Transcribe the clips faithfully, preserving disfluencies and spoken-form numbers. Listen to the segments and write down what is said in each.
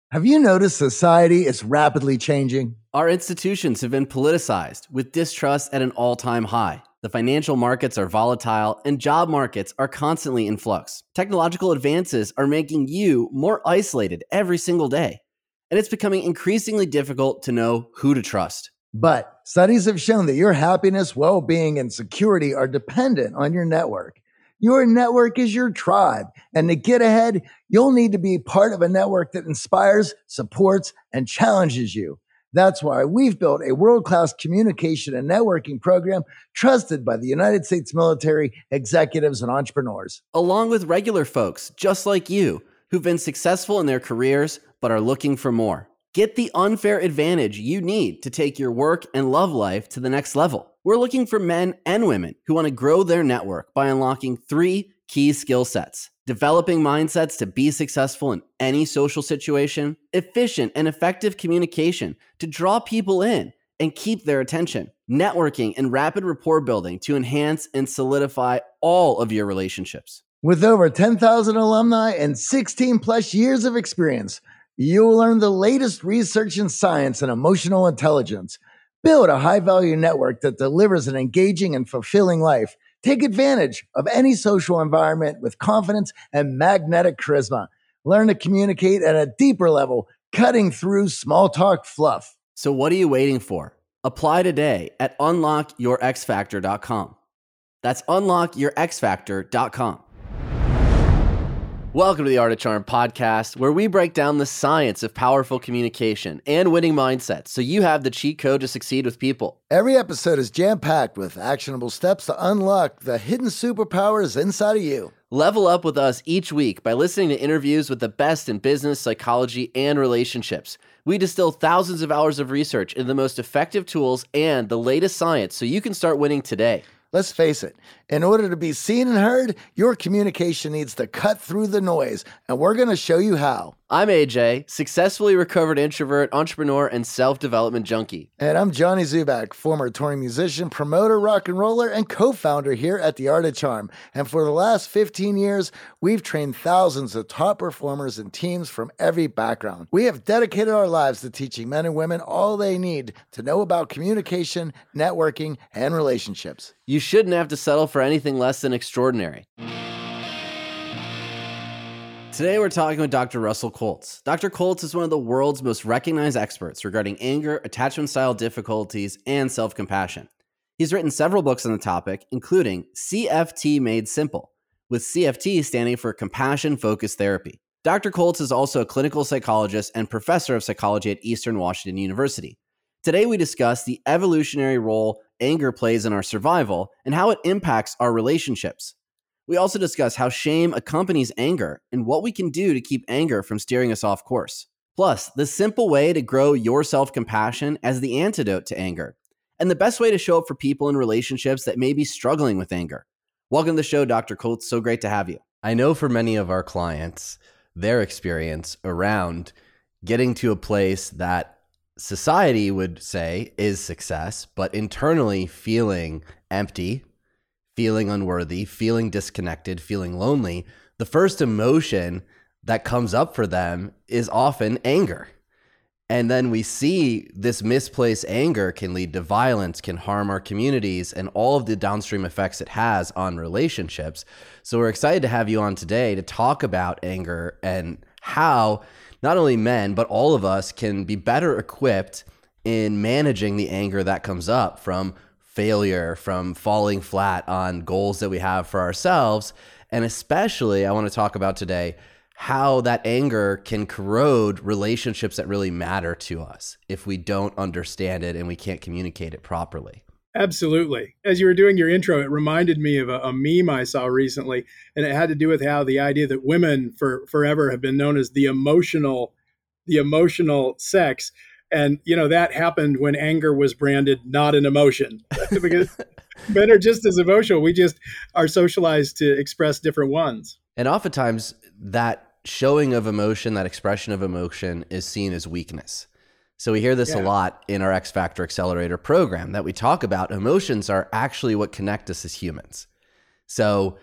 Have you noticed society is rapidly changing? Our institutions have been politicized, with distrust at an all-time high. The financial markets are volatile, and job markets are constantly in flux. Technological advances are making you more isolated every single day, and it's becoming increasingly difficult to know who to trust. But studies have shown that your happiness, well-being, and security are dependent on your network. Your network is your tribe, and to get ahead, you'll need to be part of a network that inspires, supports, and challenges you. That's why we've built a world-class communication and networking program trusted by the United States military, executives, and entrepreneurs. Along with regular folks just like you who've been successful in their careers but are looking for more. Get the unfair advantage you need to take your work and love life to the next level. We're looking for men and women who want to grow their network by unlocking three key skill sets: developing mindsets to be successful in any social situation, efficient and effective communication to draw people in and keep their attention, networking and rapid rapport building to enhance and solidify all of your relationships. With over ten thousand alumni and sixteen plus years of experience, you'll learn the latest research in science and emotional intelligence. Build a high-value network that delivers an engaging and fulfilling life. Take advantage of any social environment with confidence and magnetic charisma. Learn to communicate at a deeper level, cutting through small talk fluff. So what are you waiting for? Apply today at unlock your x factor dot com. That's unlock your x factor dot com. Welcome to the Art of Charm podcast, where we break down the science of powerful communication and winning mindsets so you have the cheat code to succeed with people. Every episode is jam-packed with actionable steps to unlock the hidden superpowers inside of you. Level up with us each week by listening to interviews with the best in business, psychology, and relationships. We distill thousands of hours of research into the most effective tools and the latest science so you can start winning today. Let's face it, in order to be seen and heard, your communication needs to cut through the noise, and we're going to show you how. I'm A J, successfully recovered introvert, entrepreneur, and self-development junkie. And I'm Johnny Zubak, former touring musician, promoter, rock and roller, and co-founder here at The Art of Charm. And for the last fifteen years, we've trained thousands of top performers and teams from every background. We have dedicated our lives to teaching men and women all they need to know about communication, networking, and relationships. You shouldn't have to settle for anything less than extraordinary. Today, we're talking with Doctor Russell Kolts. Doctor Kolts is one of the world's most recognized experts regarding anger, attachment style difficulties, and self-compassion. He's written several books on the topic, including C F T Made Simple, with C F T standing for Compassion-Focused Therapy. Doctor Kolts is also a clinical psychologist and professor of psychology at Eastern Washington University. Today, we discuss the evolutionary role anger plays in our survival and how it impacts our relationships. We also discuss how shame accompanies anger and what we can do to keep anger from steering us off course. Plus, the simple way to grow your self-compassion as the antidote to anger, and the best way to show up for people in relationships that may be struggling with anger. Welcome to the show, Doctor Kolts. So great to have you. I know for many of our clients, their experience around getting to a place that society would say is success, but internally feeling empty, feeling unworthy, feeling disconnected, feeling lonely, the first emotion that comes up for them is often anger. And then we see this misplaced anger can lead to violence, can harm our communities, and all of the downstream effects it has on relationships. So we're excited to have you on today to talk about anger and how not only men, but all of us can be better equipped in managing the anger that comes up from failure, from falling flat on goals that we have for ourselves. And especially, I want to talk about today how that anger can corrode relationships that really matter to us if we don't understand it and we can't communicate it properly. Absolutely. As you were doing your intro, it reminded me of a, a meme I saw recently, and it had to do with how the idea that women for forever have been known as the emotional, the emotional sex. And, you know, that happened when anger was branded not an emotion. Because men are just as emotional. We just are socialized to express different ones. And oftentimes that showing of emotion, that expression of emotion is seen as weakness. So we hear this yeah. a lot in our X Factor Accelerator program that we talk about. Emotions are actually what connect us as humans. So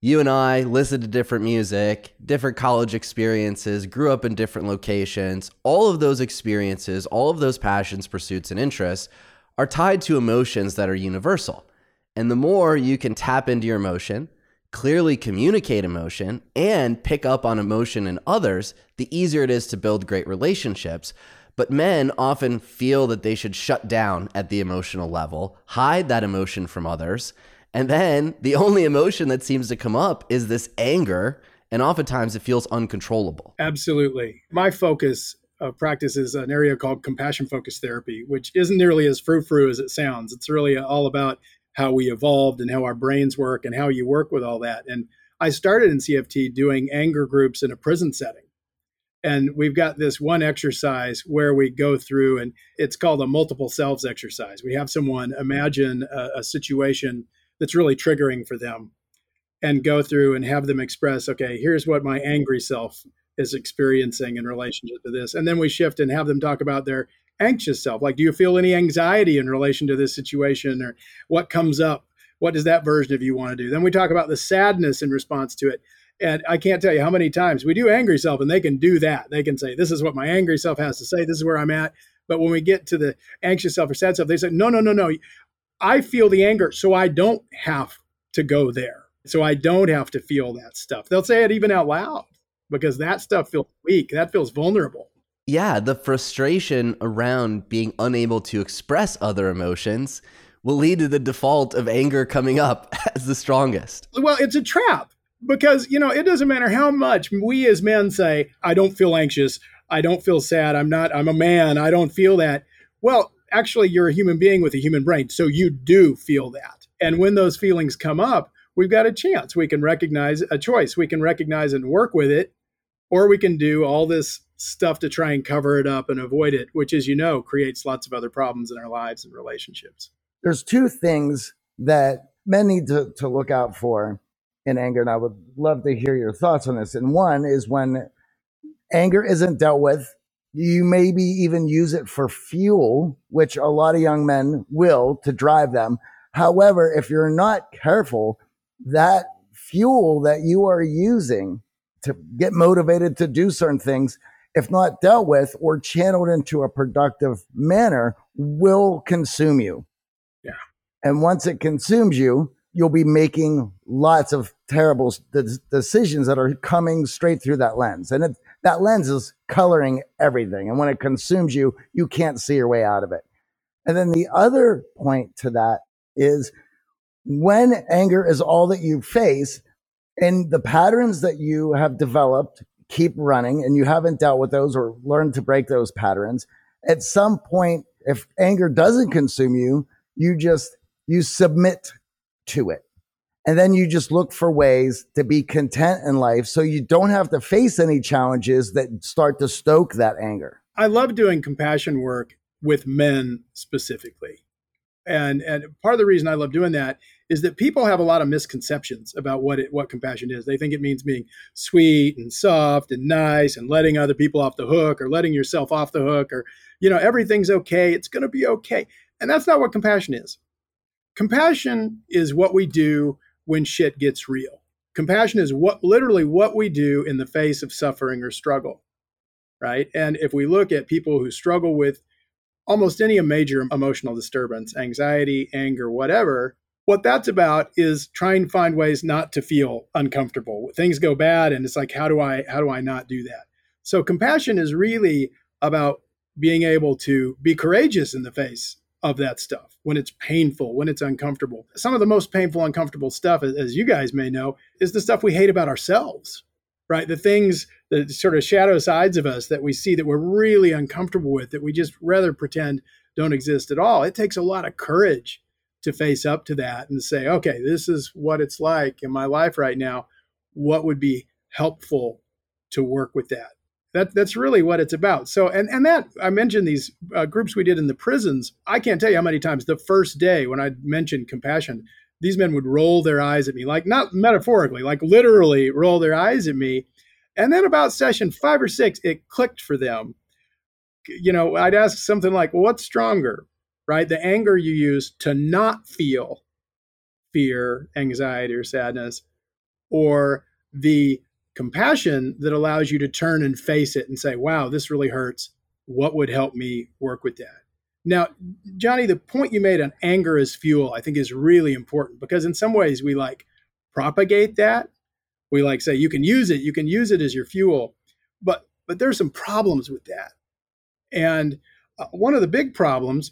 You and I listen to different music, different college experiences, grew up in different locations. All of those experiences, all of those passions, pursuits, and interests are tied to emotions that are universal. And the more you can tap into your emotion, clearly communicate emotion, and pick up on emotion in others, the easier it is to build great relationships. But men often feel that they should shut down at the emotional level, hide that emotion from others. And then the only emotion that seems to come up is this anger. And oftentimes it feels uncontrollable. Absolutely. My focus of practice is an area called compassion-focused therapy, which isn't nearly as frou-frou as it sounds. It's really all about how we evolved and how our brains work and how you work with all that. And I started in C F T doing anger groups in a prison setting. And we've got this one exercise where we go through, and it's called a multiple selves exercise. We have someone imagine a, a situation that's really triggering for them and go through and have them express, okay, here's what my angry self is experiencing in relationship to this. And then we shift and have them talk about their anxious self. Like, do you feel any anxiety in relation to this situation, or what comes up? What does that version of you want to do? Then we talk about the sadness in response to it. And I can't tell you how many times we do angry self and they can do that. They can say, this is what my angry self has to say. This is where I'm at. But when we get to the anxious self or sad self, they say, no, no, no, no. I feel the anger, so I don't have to go there. So I don't have to feel that stuff. They'll say it even out loud because that stuff feels weak. That feels vulnerable. Yeah, the frustration around being unable to express other emotions will lead to the default of anger coming up as the strongest. Well, it's a trap because, you know, it doesn't matter how much we as men say, I don't feel anxious. I don't feel sad. I'm not, I'm a man. I don't feel that. Well, actually, you're a human being with a human brain. So you do feel that. And when those feelings come up, we've got a chance. We can recognize a choice. We can recognize and work with it, or we can do all this stuff to try and cover it up and avoid it, which, as you know, creates lots of other problems in our lives and relationships. There's two things that men need to, to look out for in anger, and I would love to hear your thoughts on this. And one is when anger isn't dealt with, you maybe even use it for fuel, which a lot of young men will to drive them. However, if you're not careful, that fuel that you are using to get motivated to do certain things, if not dealt with or channeled into a productive manner, will consume you. Yeah. And once it consumes you, you'll be making lots of terrible de- decisions that are coming straight through that lens. And it, that lens is coloring everything. And when it consumes you, you can't see your way out of it. And then the other point to that is when anger is all that you face and the patterns that you have developed keep running and you haven't dealt with those or learned to break those patterns, at some point, if anger doesn't consume you, you just, you submit to it. And then you just look for ways to be content in life so you don't have to face any challenges that start to stoke that anger. I love doing compassion work with men specifically. And, and part of the reason I love doing that is that people have a lot of misconceptions about what it, what compassion is. They think it means being sweet and soft and nice and letting other people off the hook or letting yourself off the hook or, you know, everything's okay. It's going to be okay. And that's not what compassion is. Compassion is what we do when shit gets real. Compassion is what literally what we do in the face of suffering or struggle, right? And if we look at people who struggle with almost any major emotional disturbance, anxiety, anger, whatever, what that's about is trying to find ways not to feel uncomfortable. Things go bad and it's like, how do I, how do I not do that? So compassion is really about being able to be courageous in the face of that stuff when it's painful, when it's uncomfortable. Some of the most painful, uncomfortable stuff, as you guys may know, is the stuff we hate about ourselves, right? The things, the sort of shadow sides of us that we see that we're really uncomfortable with, that we just rather pretend don't exist at all. It takes a lot of courage to face up to that and say, okay, this is what it's like in my life right now. What would be helpful to work with that? That, that's really what it's about. So, and, and that, I mentioned these uh, groups we did in the prisons. I can't tell you how many times the first day when I mentioned compassion, these men would roll their eyes at me, like not metaphorically, like literally roll their eyes at me. And then about session five or six, it clicked for them. You know, I'd ask something like, well, what's stronger, right? The anger you use to not feel fear, anxiety, or sadness, or the compassion that allows you to turn and face it and say, wow, this really hurts. What would help me work with that? Now, Johnny, the point you made on anger as fuel, I think is really important, because in some ways we like propagate that. We like say, you can use it, you can use it as your fuel, but, but there's some problems with that. And uh, one of the big problems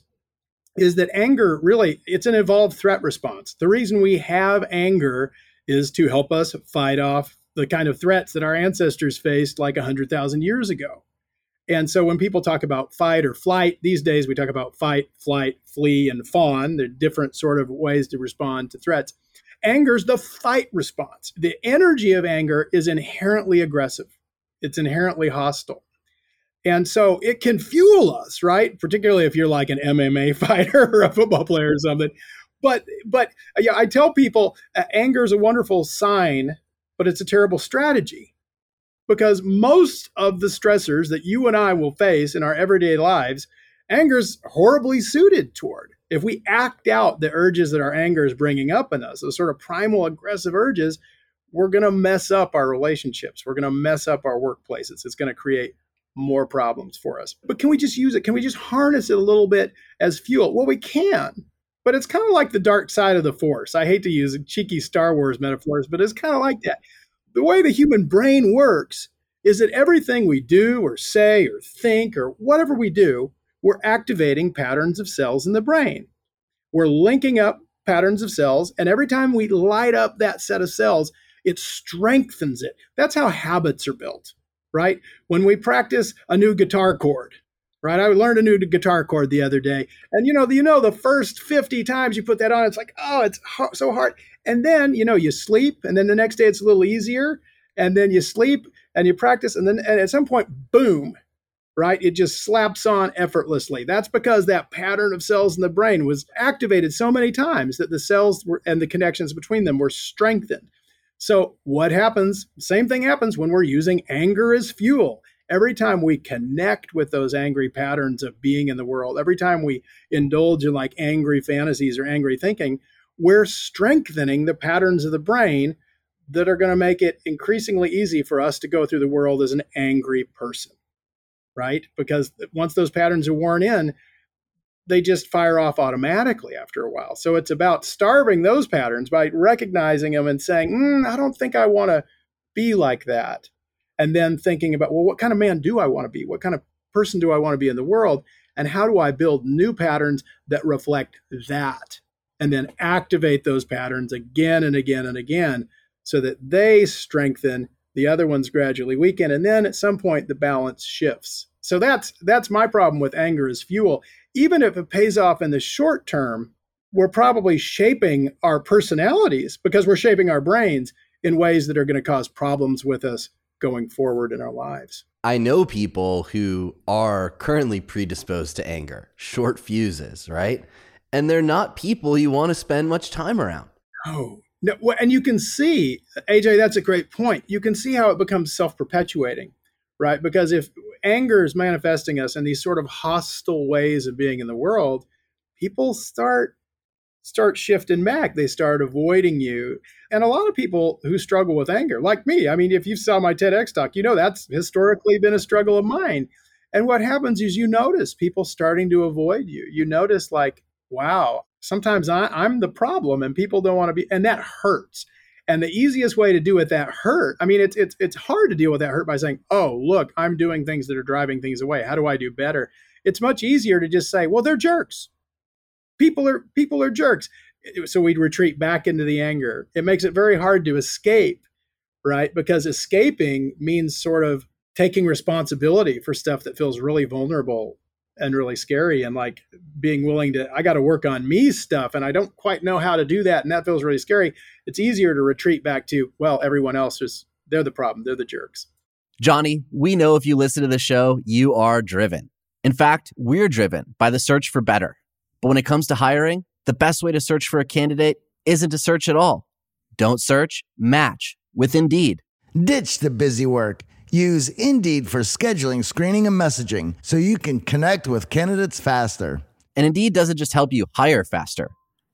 is that anger really, it's an evolved threat response. The reason we have anger is to help us fight off the kind of threats that our ancestors faced like one hundred thousand years ago. And so when people talk about fight or flight, these days we talk about fight, flight, flee, and fawn. They're different sort of ways to respond to threats. Anger's the fight response. The energy of anger is inherently aggressive. It's inherently hostile. And so it can fuel us, right? Particularly if you're like an M M A fighter or a football player or something. But but yeah, I tell people uh, anger is a wonderful sign, but it's a terrible strategy, because most of the stressors that you and I will face in our everyday lives, anger is horribly suited toward. If we act out the urges that our anger is bringing up in us, those sort of primal aggressive urges, we're going to mess up our relationships. We're going to mess up our workplaces. It's going to create more problems for us. But can we just use it? Can we just harness it a little bit as fuel? Well, we can, but it's kind of like the dark side of the Force. I hate to use cheeky Star Wars metaphors, but it's kind of like that. The way the human brain works is that everything we do or say or think or whatever we do, we're activating patterns of cells in the brain. We're linking up patterns of cells, and every time we light up that set of cells, it strengthens it. That's how habits are built, right? When we practice a new guitar chord, right? I learned a new guitar chord the other day, and you know, you know, the first fifty times you put that on, it's like, oh, it's ho- so hard. And then, you know, you sleep, and then the next day it's a little easier, and then you sleep and you practice, and then and at some point, boom, right? It just slaps on effortlessly. That's because that pattern of cells in the brain was activated so many times that the cells were, and the connections between them were strengthened. So what happens? Same thing happens when we're using anger as fuel. Every time we connect with those angry patterns of being in the world, every time we indulge in like angry fantasies or angry thinking, we're strengthening the patterns of the brain that are going to make it increasingly easy for us to go through the world as an angry person, right? Because once those patterns are worn in, they just fire off automatically after a while. So it's about starving those patterns by recognizing them and saying, mm, I don't think I want to be like that. And then thinking about, well, what kind of man do I want to be? What kind of person do I want to be in the world? And how do I build new patterns that reflect that? And then activate those patterns again and again and again so that they strengthen, the other ones gradually weaken. And then at some point, the balance shifts. So that's that's my problem with anger as fuel. Even if it pays off in the short term, we're probably shaping our personalities because we're shaping our brains in ways that are going to cause problems with us going forward in our lives. I know people who are currently predisposed to anger, short fuses, right? And they're not people you want to spend much time around. Oh, no. And you can see, A J, that's a great point. You can see how it becomes self-perpetuating, right? Because if anger is manifesting us in these sort of hostile ways of being in the world, people start start shifting back. They start avoiding you. And a lot of people who struggle with anger, like me, I mean, if you saw my TEDx talk, you know that's historically been a struggle of mine. And what happens is you notice people starting to avoid you. You notice like, wow, sometimes I, I'm the problem and people don't want to be, and that hurts. And the easiest way to deal with that hurt, I mean, it's it's it's hard to deal with that hurt by saying, oh, look, I'm doing things that are driving things away. How do I do better? It's much easier to just say, well, they're jerks. People are people are jerks. So we'd retreat back into the anger. It makes it very hard to escape, right? Because escaping means sort of taking responsibility for stuff that feels really vulnerable and really scary, and like being willing to, I got to work on me stuff and I don't quite know how to do that. And that feels really scary. It's easier to retreat back to, well, everyone else is, they're the problem. They're the jerks. Johnny, we know if you listen to the show, you are driven. In fact, we're driven by the search for better. But when it comes to hiring, the best way to search for a candidate isn't to search at all. Don't search, match with Indeed. Ditch the busy work. Use Indeed for scheduling, screening, and messaging so you can connect with candidates faster. And Indeed doesn't just help you hire faster.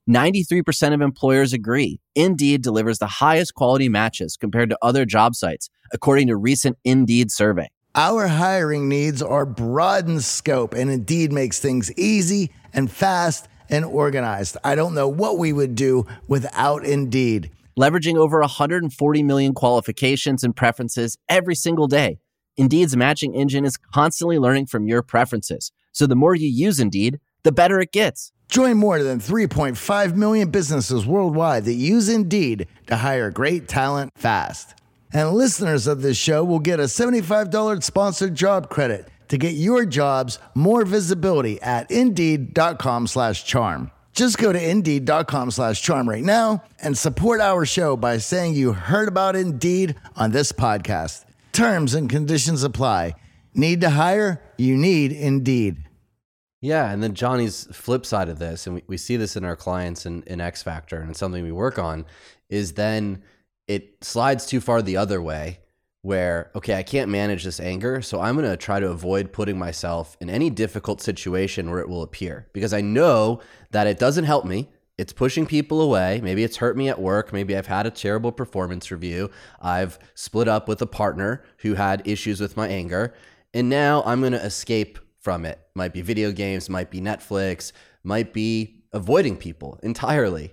ninety-three percent of employers agree Indeed delivers the highest quality matches compared to other job sites, according to a recent Indeed survey. Our hiring needs are broad in scope, and Indeed makes things easy and fast and organized. I don't know what we would do without Indeed. Leveraging over one hundred forty million qualifications and preferences every single day, Indeed's matching engine is constantly learning from your preferences. So the more you use Indeed, the better it gets. Join more than three point five million businesses worldwide that use Indeed to hire great talent fast. And listeners of this show will get a seventy-five dollars sponsored job credit to get your jobs more visibility at Indeed.com slash charm. Just go to Indeed.com slash charm right now and support our show by saying you heard about Indeed on this podcast. Terms and conditions apply. Need to hire? You need Indeed. Yeah, and then Johnny's flip side of this, and we, we see this in our clients in, in X Factor, and it's something we work on, is then it slides too far the other way where, okay, I can't manage this anger, so I'm going to try to avoid putting myself in any difficult situation where it will appear, because I know that it doesn't help me. It's pushing people away. Maybe it's hurt me at work. Maybe I've had a terrible performance review. I've split up with a partner who had issues with my anger, and now I'm going to escape from it. Might be video games, might be Netflix, might be avoiding people entirely.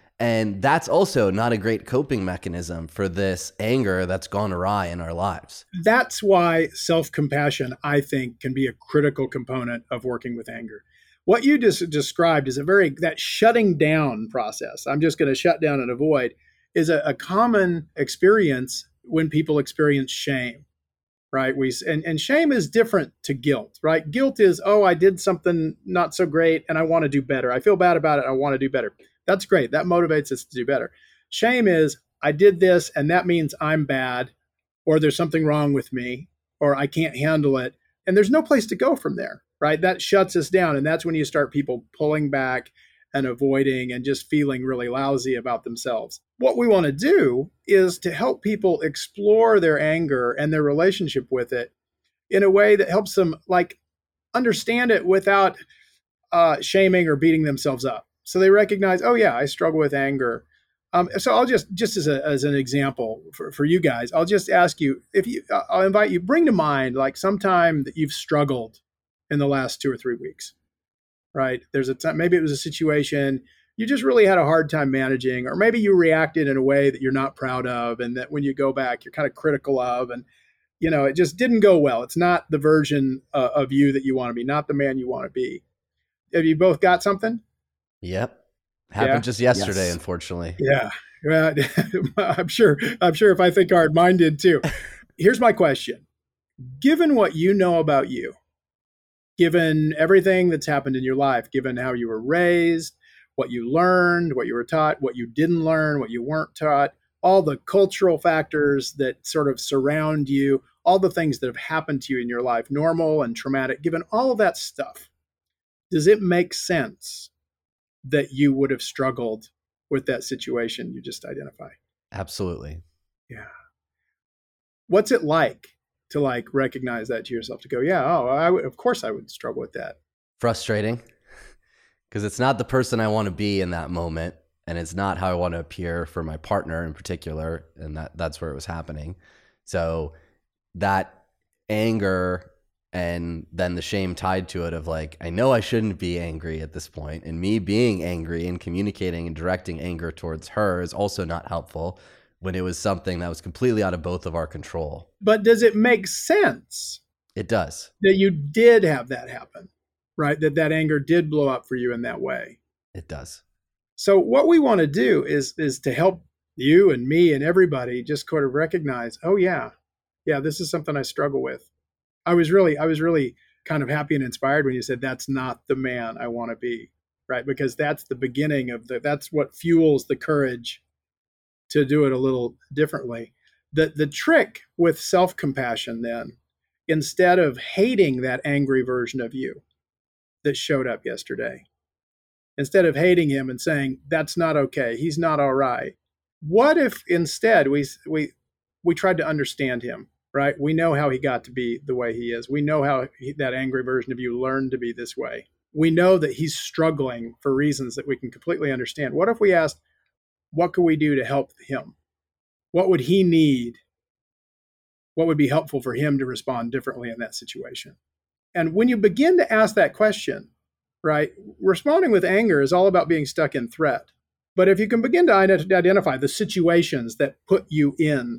And that's also not a great coping mechanism for this anger that's gone awry in our lives. That's why self-compassion, I think, can be a critical component of working with anger. What you just described is a very, that shutting down process, I'm just going to shut down and avoid, is a, a common experience when people experience shame, right? We and, and shame is different to guilt, right? Guilt is, oh, I did something not so great and I want to do better. I feel bad about it. I want to do better. That's great. That motivates us to do better. Shame is, I did this and that means I'm bad, or there's something wrong with me, or I can't handle it. And there's no place to go from there, right? That shuts us down. And that's when you start people pulling back and avoiding and just feeling really lousy about themselves. What we want to do is to help people explore their anger and their relationship with it in a way that helps them like understand it without uh, shaming or beating themselves up. So they recognize, oh yeah, I struggle with anger. Um, so I'll just, just as a, as an example for, for you guys, I'll just ask you, if you, I'll invite you, bring to mind like sometime that you've struggled in the last two or three weeks, right? There's a time, maybe it was a situation you just really had a hard time managing, or maybe you reacted in a way that you're not proud of. And that when you go back, you're kind of critical of, and, you know, it just didn't go well. It's not the version uh, of you that you want to be, not the man you want to be. Have you both got something? Yep. Happened Yeah. just yesterday, Yes. Unfortunately. Yeah. Well, I'm sure, I'm sure if I think hard, mine did too. Here's my question. Given what you know about you, given everything that's happened in your life, given how you were raised, what you learned, what you were taught, what you didn't learn, what you weren't taught, all the cultural factors that sort of surround you, all the things that have happened to you in your life, normal and traumatic, given all of that stuff, does it make sense that you would have struggled with that situation you just identified? Absolutely. Yeah. What's it like to like recognize that to yourself, to go, yeah, oh, I would, of course I would struggle with that. Frustrating, because it's not the person I want to be in that moment, and it's not how I want to appear for my partner in particular, and that that's where it was happening. So that anger and then the shame tied to it of like, I know I shouldn't be angry at this point, and me being angry and communicating and directing anger towards her is also not helpful when it was something that was completely out of both of our control. But does it make sense It does. that you did have that happen, right? That that anger did blow up for you in that way? It does. So what we want to do is is to help you and me and everybody just sort of recognize, oh yeah, yeah, this is something I struggle with. I was really, I was really kind of happy and inspired when you said that's not the man I want to be, right? Because that's the beginning of the, that's what fuels the courage to do it a little differently. The the trick with self-compassion then, instead of hating that angry version of you that showed up yesterday, instead of hating him and saying, that's not okay, he's not all right, what if instead we we we tried to understand him, right? We know how he got to be the way he is. We know how he, that angry version of you learned to be this way. we know that he's struggling for reasons that we can completely understand. What if we asked, what could we do to help him? What would he need? What would be helpful for him to respond differently in that situation? And when you begin to ask that question, right, responding with anger is all about being stuck in threat. But if you can begin to identify the situations that put you in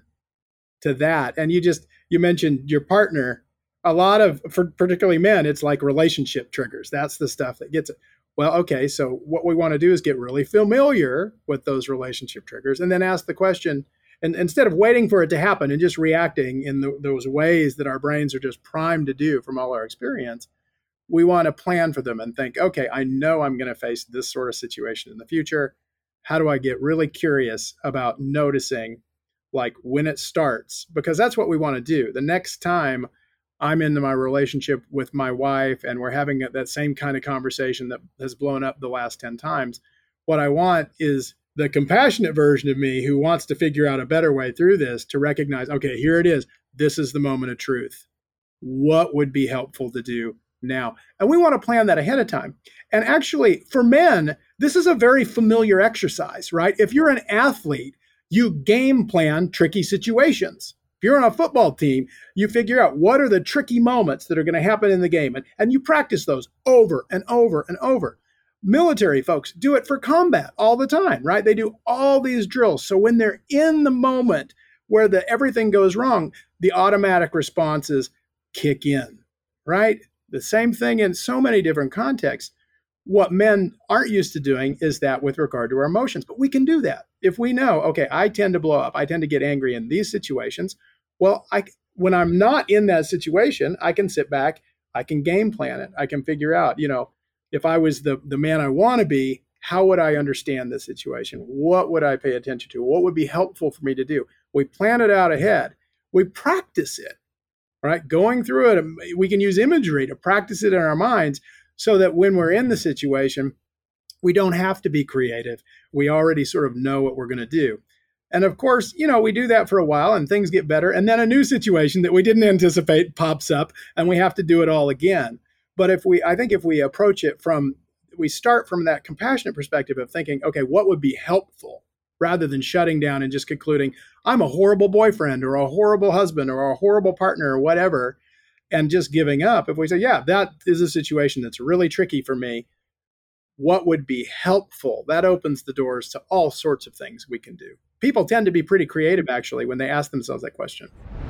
to that, and you just, you mentioned your partner, a lot of, for particularly men, it's like relationship triggers. That's the stuff that gets it. Well, okay, so what we want to do is get really familiar with those relationship triggers and then ask the question, and instead of waiting for it to happen and just reacting in the, those ways that our brains are just primed to do from all our experience, we want to plan for them and think, okay, I know I'm going to face this sort of situation in the future. How do I get really curious about noticing, like, when it starts? Because that's what we want to do. The next time I'm into my relationship with my wife and we're having that same kind of conversation that has blown up the last ten times, what I want is the compassionate version of me who wants to figure out a better way through this to recognize, okay, here it is. This is the moment of truth. What would be helpful to do now? And we want to plan that ahead of time. And actually, for men, this is a very familiar exercise, right? If you're an athlete, you game plan tricky situations. If you're on a football team, you figure out what are the tricky moments that are going to happen in the game, and, and you practice those over and over and over. Military folks do it for combat all the time, right? They do all these drills. So when they're in the moment where the everything goes wrong, the automatic responses kick in, right? The same thing in so many different contexts. What men aren't used to doing is that with regard to our emotions, but we can do that. If we know, okay, I tend to blow up, I tend to get angry in these situations. Well, I, when I'm not in that situation, I can sit back, I can game plan it. I can figure out, you know, if I was the, the man I want to be, how would I understand the situation? What would I pay attention to? What would be helpful for me to do? We plan it out ahead. We practice it, right? Going through it, we can use imagery to practice it in our minds so that when we're in the situation, we don't have to be creative. We already sort of know what we're going to do. And of course, you know, we do that for a while and things get better. And then a new situation that we didn't anticipate pops up and we have to do it all again. But if we, I think if we approach it from, we start from that compassionate perspective of thinking, okay, what would be helpful, rather than shutting down and just concluding, I'm a horrible boyfriend or a horrible husband or a horrible partner or whatever, and just giving up. If we say, yeah, that is a situation that's really tricky for me, what would be helpful? That opens the doors to all sorts of things we can do. People tend to be pretty creative, actually, when they ask themselves that question.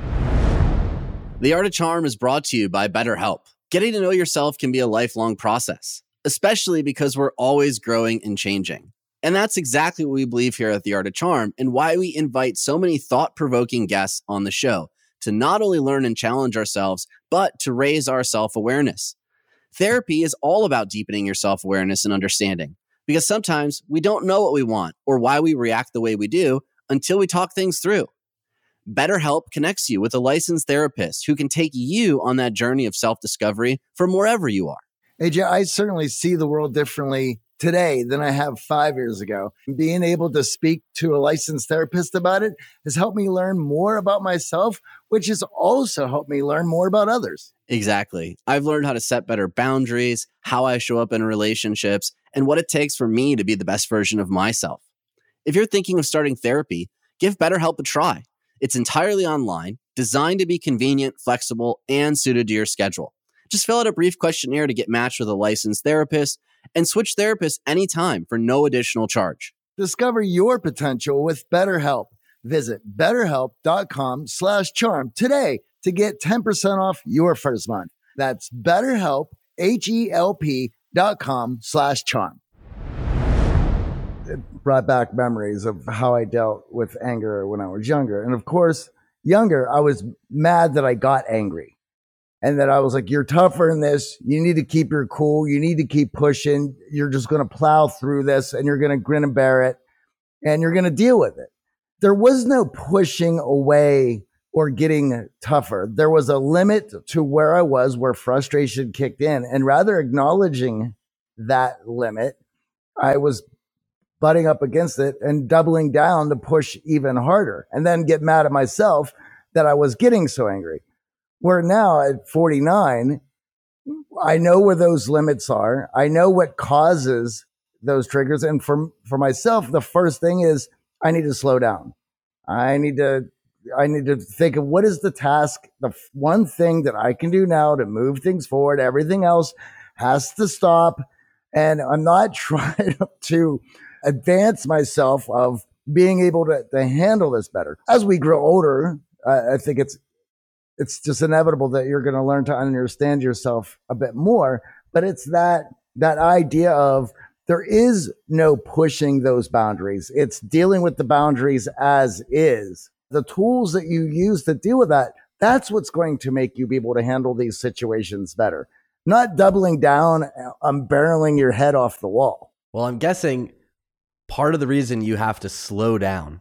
The Art of Charm is brought to you by BetterHelp. Getting to know yourself can be a lifelong process, especially because we're always growing and changing. And that's exactly what we believe here at The Art of Charm, and why we invite so many thought-provoking guests on the show to not only learn and challenge ourselves, but to raise our self-awareness. Therapy is all about deepening your self-awareness and understanding, because sometimes we don't know what we want or why we react the way we do until we talk things through. BetterHelp connects you with a licensed therapist who can take you on that journey of self-discovery from wherever you are. A J, I certainly see the world differently today than I have five years ago. Being able to speak to a licensed therapist about it has helped me learn more about myself, which has also helped me learn more about others. Exactly. I've learned how to set better boundaries, how I show up in relationships, and what it takes for me to be the best version of myself. If you're thinking of starting therapy, give BetterHelp a try. It's entirely online, designed to be convenient, flexible, and suited to your schedule. Just fill out a brief questionnaire to get matched with a licensed therapist and switch therapists anytime for no additional charge. Discover your potential with BetterHelp. Visit betterhelp.com slash charm today to get ten percent off your first month. That's BetterHelp, H-E-L-P dot com slash charm. It brought back memories of how I dealt with anger when I was younger. And of course, younger, I was mad that I got angry. And that I was like, you're tougher in this. You need to keep your cool. You need to keep pushing. You're just going to plow through this and you're going to grin and bear it and you're going to deal with it. There was no pushing away or getting tougher. There was a limit to where I was, where frustration kicked in. And rather acknowledging that limit, I was butting up against it and doubling down to push even harder and then get mad at myself that I was getting so angry. Where now at forty-nine, I know where those limits are. I know what causes those triggers. And for, for myself, the first thing is I need to slow down. I need to, I need to think of what is the task, the one thing that I can do now to move things forward. Everything else has to stop. And I'm not trying to advance myself of being able to, to handle this better. As we grow older, uh, I think it's, it's just inevitable that you're going to learn to understand yourself a bit more. But it's that, that idea of there is no pushing those boundaries. It's dealing with the boundaries as is. The tools that you use to deal with that, that's what's going to make you be able to handle these situations better. Not doubling down, um, barreling your head off the wall. Well, I'm guessing part of the reason you have to slow down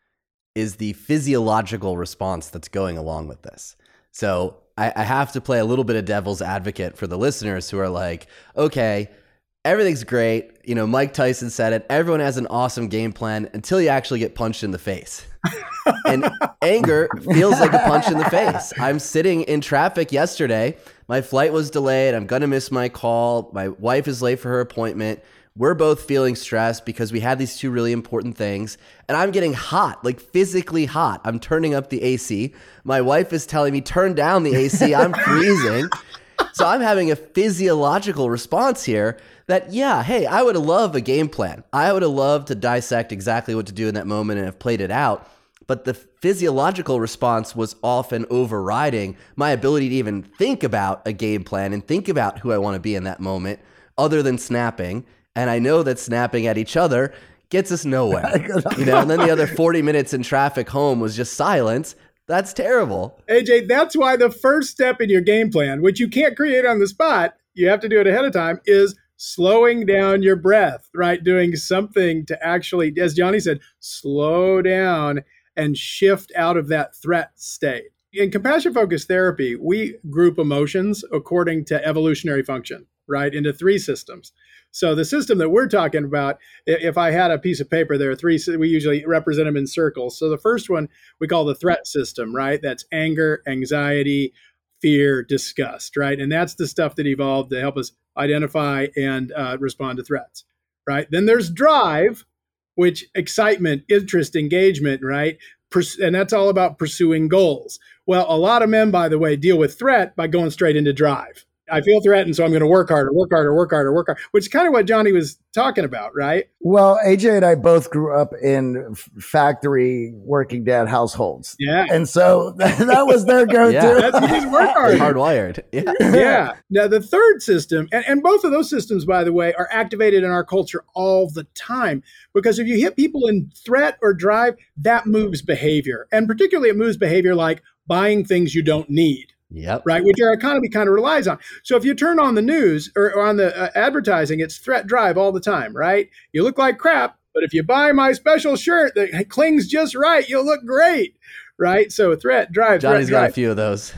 is the physiological response that's going along with this. So I, I have to play a little bit of devil's advocate for the listeners who are like, okay, everything's great. You know, Mike Tyson said it. Everyone has an awesome game plan until you actually get punched in the face. And anger feels like a punch in the face. I'm sitting in traffic yesterday. My flight was delayed. I'm going to miss my call. My wife is late for her appointment. We're both feeling stressed because we had these two really important things. And I'm getting hot, like physically hot. I'm turning up the A C. My wife is telling me, turn down the A C. I'm freezing. So I'm having a physiological response here that, yeah, hey, I would have loved a game plan. I would have loved to dissect exactly what to do in that moment and have played it out. But the physiological response was often overriding my ability to even think about a game plan and think about who I want to be in that moment other than snapping. And I know that snapping at each other gets us nowhere. You know, and then the other forty minutes in traffic home was just silence. That's terrible. A J, that's why the first step in your game plan, which you can't create on the spot, you have to do it ahead of time, is slowing down your breath, right? Doing something to actually, as Johnny said, slow down and shift out of that threat state. In compassion-focused therapy, we group emotions according to evolutionary function, right, into three systems. So the system that we're talking about, if I had a piece of paper, there are three, we usually represent them in circles. So the first one we call the threat system, right? That's anger, anxiety, fear, disgust, right? And that's the stuff that evolved to help us identify and uh, respond to threats, right? Then there's drive, which excitement, interest, engagement, right? Purs- and that's all about pursuing goals. Well, a lot of men, by the way, deal with threat by going straight into drive. I feel threatened, so I'm going to work harder, work harder, work harder, work harder, which is kind of what Johnny was talking about, right? Well, A J and I both grew up in factory working dad households. Yeah. And so that, that was their go-to. Yeah. That's you just work hard. Hardwired. Yeah. Yeah. Now, the third system, and, and both of those systems, by the way, are activated in our culture all the time. Because if you hit people in threat or drive, that moves behavior. And particularly it moves behavior like buying things you don't need. Yep. Right, which our economy kind of relies on. So if you turn on the news or, or on the uh, advertising, it's threat drive all the time, right? You look like crap, but if you buy my special shirt that clings just right, you'll look great, right? So threat drive. Johnny's threat, got drive. a few of those.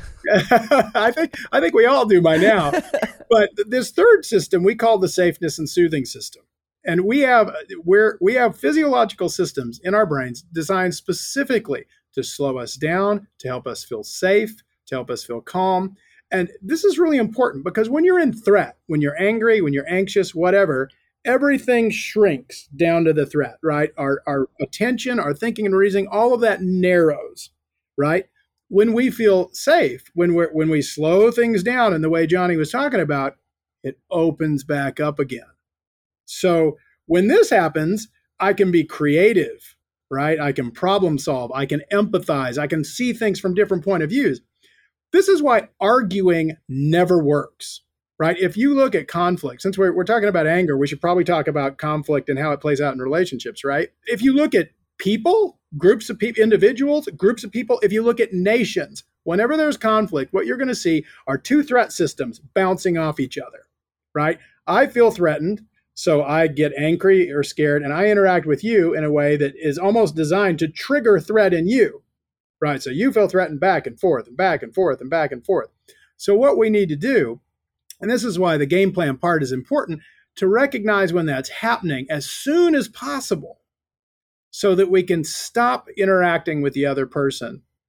I think I think we all do by now. But this third system we call the safeness and soothing system. And we have we're we have physiological systems in our brains designed specifically to slow us down, to help us feel safe, to help us feel calm. And this is really important because when you're in threat, when you're angry, when you're anxious, whatever, everything shrinks down to the threat, right? Our, our attention, our thinking and reasoning, all of that narrows, right? When we feel safe, when we when we slow things down in the way Johnny was talking about, it opens back up again. So when this happens, I can be creative, right? I can problem solve. I can empathize. I can see things from different point of views. This is why arguing never works, right? If you look at conflict, since we're, we're talking about anger, we should probably talk about conflict and how it plays out in relationships, right? If you look at people, groups of people, individuals, groups of people, if you look at nations, whenever there's conflict, what you're going to see are two threat systems bouncing off each other, right? I feel threatened, so I get angry or scared, and I interact with you in a way that is almost designed to trigger threat in you. Right, so you feel threatened back and forth and back and forth and back and forth. So what we need to do, and this is why the game plan part is important, to recognize when that's happening as soon as possible so that we can stop interacting with the other person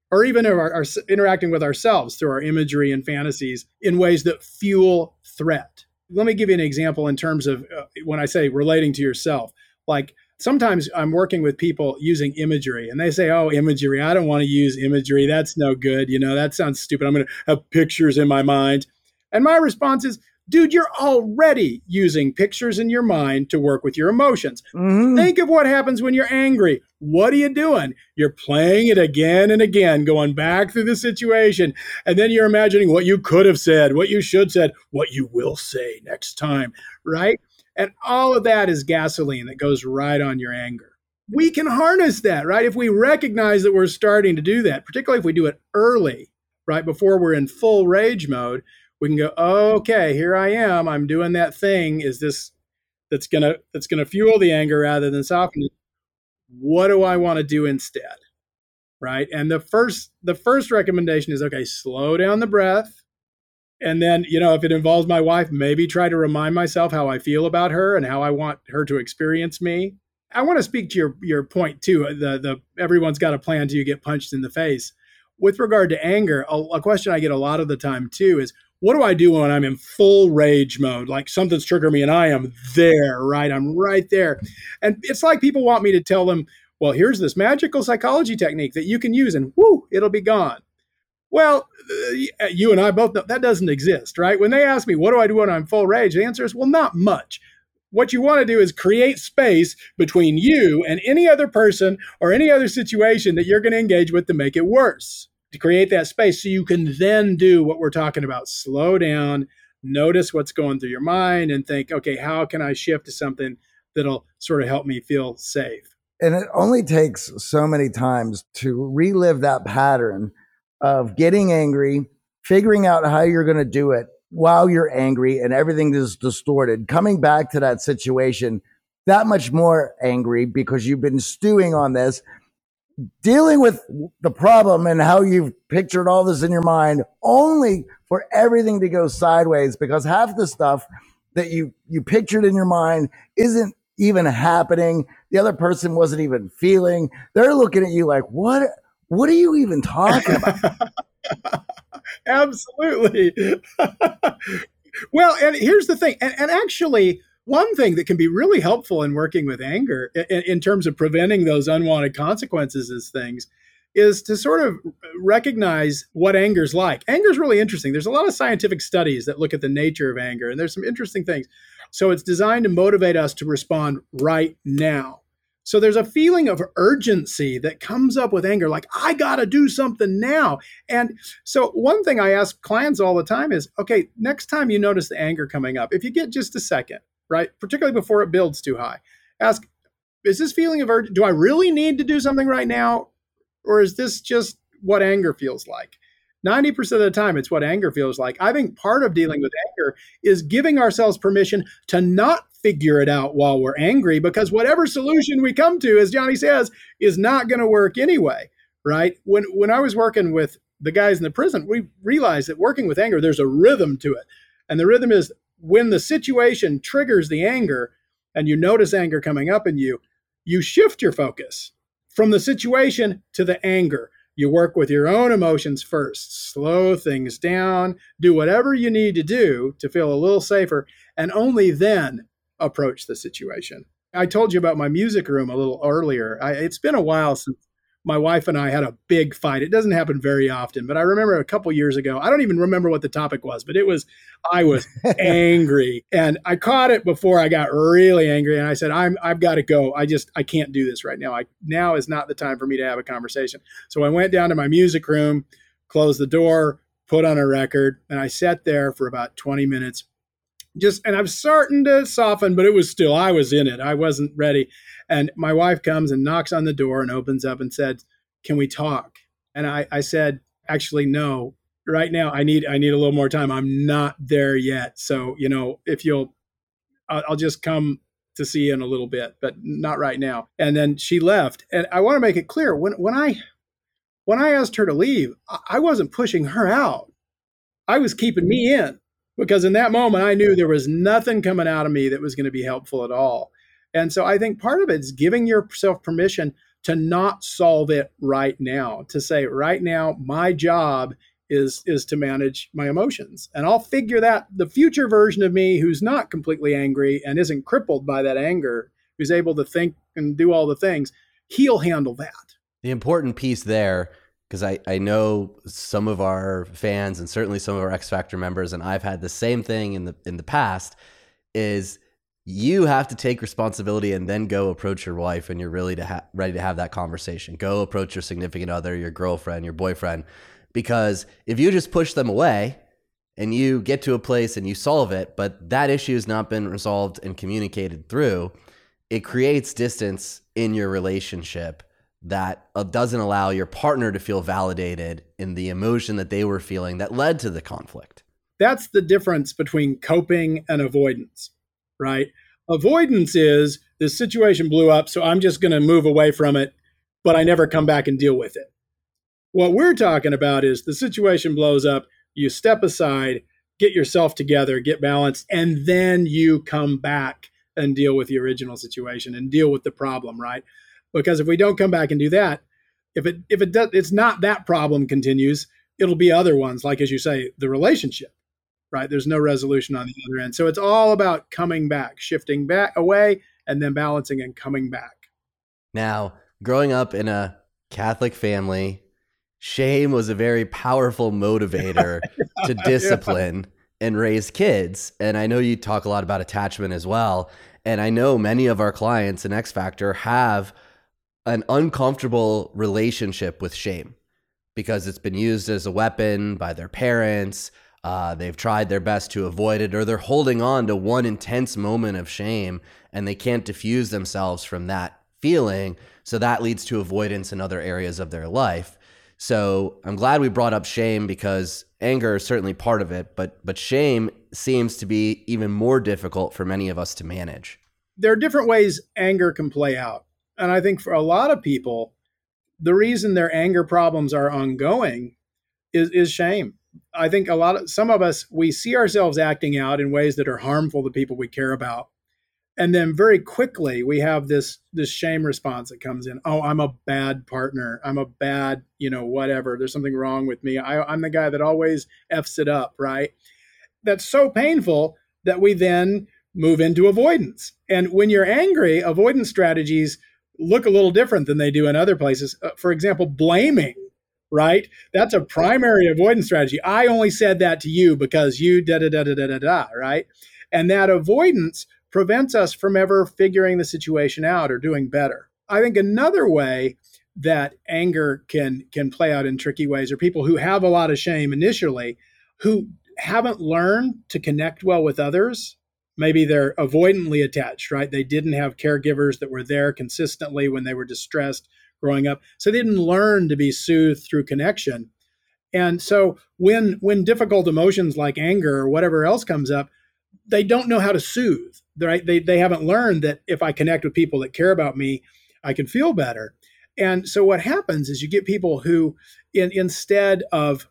or even our, our interacting with ourselves through our imagery and fantasies in ways that fuel threat. Let me give you an example in terms of uh, when I say relating to yourself. Like sometimes I'm working with people using imagery and they say, oh, imagery, I don't want to use imagery. That's no good. You know, that sounds stupid. I'm going to have pictures in my mind. And my response is, dude, you're already using pictures in your mind to work with your emotions. Mm-hmm. Think of what happens when you're angry. What are you doing? You're playing it again and again, going back through the situation. And then you're imagining what you could have said, what you should have said, what you will say next time, right? And all of that is gasoline that goes right on your anger. We can harness that, right? If we recognize that we're starting to do that, particularly if we do it early, right, before we're in full rage mode, we can go, okay, here I am. I'm doing that thing. Is this that's gonna that's gonna fuel the anger rather than soften it? What do I want to do instead? Right. And the first the first recommendation is, okay, slow down the breath. And then, you know, if it involves my wife, maybe try to remind myself how I feel about her and how I want her to experience me. I want to speak to your your point too. The the everyone's got a plan till you get punched in the face. With regard to anger, a, a question I get a lot of the time too is, what do I do when I'm in full rage mode? Like something's triggering me and I am there, right? I'm right there. And it's like people want me to tell them, well, here's this magical psychology technique that you can use and whoo, it'll be gone. Well, uh, you and I both know that doesn't exist, right? When they ask me, what do I do when I'm full rage? The answer is, well, not much. What you want to do is create space between you and any other person or any other situation that you're going to engage with to make it worse. To create that space so you can then do what we're talking about. Slow down, notice what's going through your mind and think, okay, how can I shift to something that'll sort of help me feel safe? And it only takes so many times to relive that pattern of getting angry, figuring out how you're going to do it while you're angry and everything is distorted, coming back to that situation that much more angry because you've been stewing on this, dealing with the problem and how you've pictured all this in your mind, only for everything to go sideways because half the stuff that you, you pictured in your mind isn't even happening. The other person wasn't even feeling. They're looking at you like, what, what are you even talking about? Absolutely. Well, and here's the thing. And, and actually, one thing that can be really helpful in working with anger in, in terms of preventing those unwanted consequences as things is to sort of recognize what anger's like. Anger is really interesting. There's a lot of scientific studies that look at the nature of anger, and there's some interesting things. So it's designed to motivate us to respond right now. So there's a feeling of urgency that comes up with anger, like, I got to do something now. And so one thing I ask clients all the time is, okay, next time you notice the anger coming up, if you get just a second, right, particularly before it builds too high, ask, is this feeling of urgency, do I really need to do something right now? Or is this just what anger feels like? ninety percent of the time, it's what anger feels like. I think part of dealing with anger is giving ourselves permission to not figure it out while we're angry, because whatever solution we come to, as Johnny says, is not going to work anyway, right? When when I was working with the guys in the prison, we realized that working with anger, there's a rhythm to it. And the rhythm is when the situation triggers the anger and you notice anger coming up in you, you shift your focus from the situation to the anger. You work with your own emotions first, slow things down, do whatever you need to do to feel a little safer, and only then approach the situation. I told you about my music room a little earlier. I, it's been a while since my wife and I had a big fight. It doesn't happen very often, but I remember a couple years ago, I don't even remember what the topic was, but it was, I was angry and I caught it before I got really angry. And I said, I'm, I've got to go. I just, I can't do this right now. I, now is not the time for me to have a conversation. So I went down to my music room, closed the door, put on a record, and I sat there for about twenty minutes. Just, and I'm starting to soften, but it was still, I was in it. I wasn't ready. And my wife comes and knocks on the door and opens up and said, can we talk? And I, I said, actually, no, right now I need, I need a little more time. I'm not there yet. So, you know, if you'll, I'll, I'll just come to see you in a little bit, but not right now. And then she left. And I want to make it clear, when, when I, when I asked her to leave, I wasn't pushing her out. I was keeping me in. Because in that moment, I knew there was nothing coming out of me that was going to be helpful at all. And so I think part of it is giving yourself permission to not solve it right now, to say right now, my job is, is to manage my emotions. And I'll figure that the future version of me who's not completely angry and isn't crippled by that anger, who's able to think and do all the things, he'll handle that. The important piece there, because I, I know some of our fans and certainly some of our X Factor members, and I've had the same thing in the in the past, is you have to take responsibility and then go approach your wife when you're really to ha- ready to have that conversation. Go approach your significant other, your girlfriend, your boyfriend, because if you just push them away and you get to a place and you solve it, but that issue has not been resolved and communicated through, it creates distance in your relationship that doesn't allow your partner to feel validated in the emotion that they were feeling that led to the conflict. That's the difference between coping and avoidance, right? Avoidance is this situation blew up, so I'm just going to move away from it, but I never come back and deal with it. What we're talking about is the situation blows up, you step aside, get yourself together, get balanced, and then you come back and deal with the original situation and deal with the problem, right? Because if we don't come back and do that, if it if it does, it's not that problem continues, it'll be other ones, like as you say, the relationship, right? There's no resolution on the other end. So it's all about coming back, shifting back away, and then balancing and coming back. Now, growing up in a Catholic family, shame was a very powerful motivator to discipline yeah. and raise kids. And I know you talk a lot about attachment as well. And I know many of our clients in X Factor have an uncomfortable relationship with shame because it's been used as a weapon by their parents. Uh, they've tried their best to avoid it, or they're holding on to one intense moment of shame and they can't diffuse themselves from that feeling. So that leads to avoidance in other areas of their life. So I'm glad we brought up shame because anger is certainly part of it, but but shame seems to be even more difficult for many of us to manage. There are different ways anger can play out. And I think for a lot of people, the reason their anger problems are ongoing is, is shame. I think a lot of some of us, we see ourselves acting out in ways that are harmful to people we care about. And then very quickly we have this, this shame response that comes in. Oh, I'm a bad partner. I'm a bad, you know, whatever. There's something wrong with me. I, I'm the guy that always F's it up, right? That's so painful that we then move into avoidance. And when you're angry, avoidance strategies look a little different than they do in other places. Uh, for example, blaming, right? That's a primary avoidance strategy. I only said that to you because you da da da da da da da, right? And that avoidance prevents us from ever figuring the situation out or doing better. I think another way that anger can can play out in tricky ways are people who have a lot of shame initially, who haven't learned to connect well with others. Maybe they're avoidantly attached, right? They didn't have caregivers that were there consistently when they were distressed growing up. So they didn't learn to be soothed through connection. And so when when difficult emotions like anger or whatever else comes up, they don't know how to soothe, right? They, they haven't learned that if I connect with people that care about me, I can feel better. And so what happens is you get people who, in, instead of,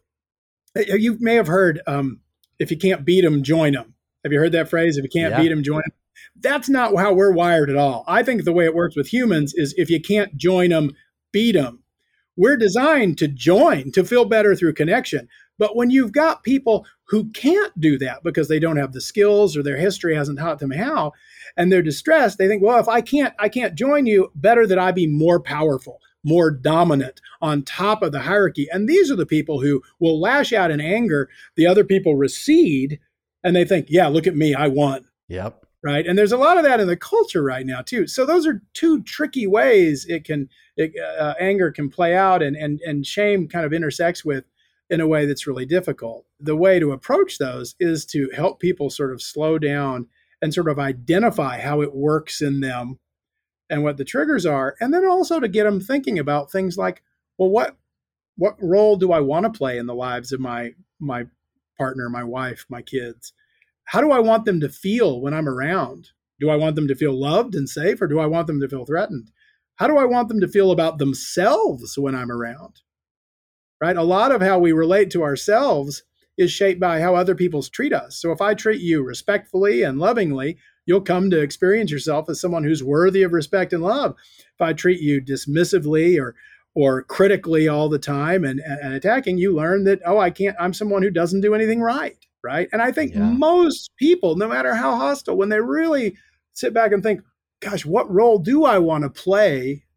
you may have heard, um, if you can't beat them, join them. Have you heard that phrase? If you can't yeah. beat them, join them. That's not how we're wired at all. I think the way it works with humans is if you can't join them, beat them. We're designed to join, to feel better through connection. But when you've got people who can't do that because they don't have the skills or their history hasn't taught them how, and they're distressed, they think, well, if I can't, I can't join you, better that I be more powerful, more dominant, on top of the hierarchy. And these are the people who will lash out in anger. The other people recede and they think, yeah, look at me, I won. Yep. Right. And there's a lot of that in the culture right now, too. So those are two tricky ways it can, it, uh, anger can play out, and, and, and shame kind of intersects with in a way that's really difficult. The way to approach those is to help people sort of slow down and sort of identify how it works in them and what the triggers are. And then also to get them thinking about things like, well, what, what role do I want to play in the lives of my, my partner, my wife, my kids? How do I want them to feel when I'm around? Do I want them to feel loved and safe, or do I want them to feel threatened? How do I want them to feel about themselves when I'm around? Right? A lot of how we relate to ourselves is shaped by how other people treat us. So if I treat you respectfully and lovingly, you'll come to experience yourself as someone who's worthy of respect and love. If I treat you dismissively or or critically all the time and, and attacking, you learn that, oh, I can't, I'm someone who doesn't do anything right, right? And I think Yeah. most people, no matter how hostile, when they really sit back and think, gosh, what role do I want to play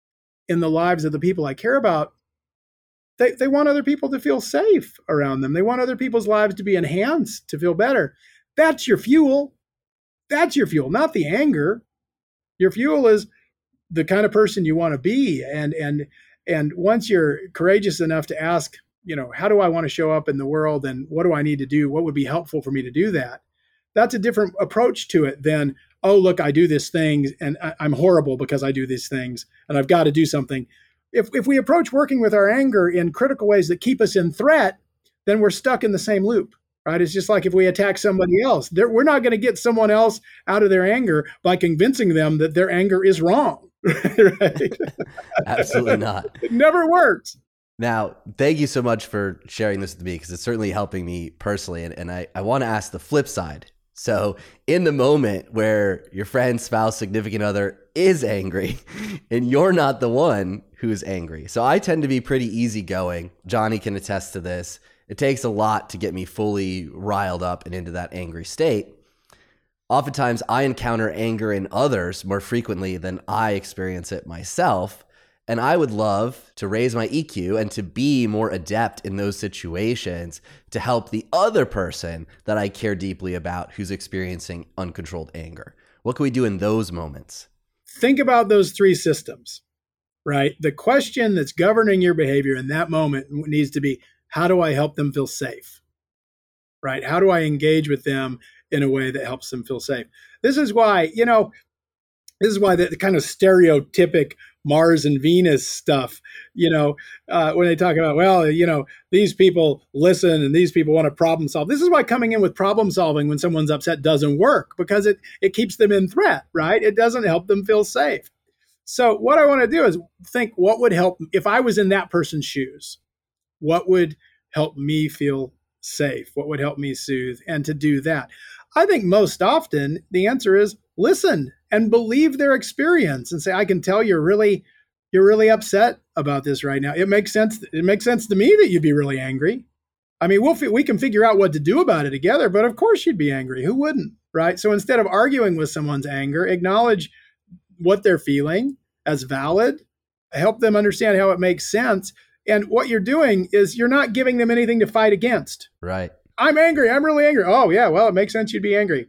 in the lives of the people I care about? They, they want other people to feel safe around them. They want other people's lives to be enhanced, to feel better. That's your fuel. That's your fuel, not the anger. Your fuel is the kind of person you want to be. And, and, and once you're courageous enough to ask, you know, how do I want to show up in the world and what do I need to do? What would be helpful for me to do that? That's a different approach to it than, oh, look, I do this thing and I, I'm horrible because I do these things and I've got to do something. If if we approach working with our anger in critical ways that keep us in threat, then we're stuck in the same loop, right? It's just like if we attack somebody else, They're, we're not going to get someone else out of their anger by convincing them that their anger is wrong, right? Absolutely not. It never works. Now, thank you so much for sharing this with me because it's certainly helping me personally. And, and I, I want to ask the flip side. So in the moment where your friend, spouse, significant other is angry and you're not the one who's angry. So I tend to be pretty easygoing. Johnny can attest to this. It takes a lot to get me fully riled up and into that angry state. Oftentimes I encounter anger in others more frequently than I experience it myself. And I would love to raise my E Q and to be more adept in those situations to help the other person that I care deeply about who's experiencing uncontrolled anger. What can we do in those moments? Think about those three systems, right? The question that's governing your behavior in that moment needs to be, how do I help them feel safe, right? How do I engage with them in a way that helps them feel safe? This is why, you know, this is why the, the kind of stereotypic Mars and Venus stuff, you know, uh, when they talk about, well, you know, these people listen and these people want to problem solve. This is why coming in with problem solving when someone's upset doesn't work, because it, it keeps them in threat, right? It doesn't help them feel safe. So what I want to do is think, what would help if I was in that person's shoes? What would help me feel safe? What would help me soothe? And to do that, I think most often the answer is listen and believe their experience and say, I can tell you're really, you're really upset about this right now. It makes sense. It makes sense to me that you'd be really angry. I mean, we'll, we can figure out what to do about it together, but of course you'd be angry. Who wouldn't, right? So instead of arguing with someone's anger, acknowledge what they're feeling as valid, help them understand how it makes sense. And what you're doing is you're not giving them anything to fight against. Right. I'm angry. I'm really angry. Oh, yeah. Well, it makes sense you'd be angry.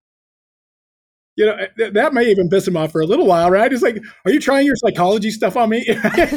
You know, th- that may even piss him off for a little while, right? It's like, are you trying your psychology stuff on me?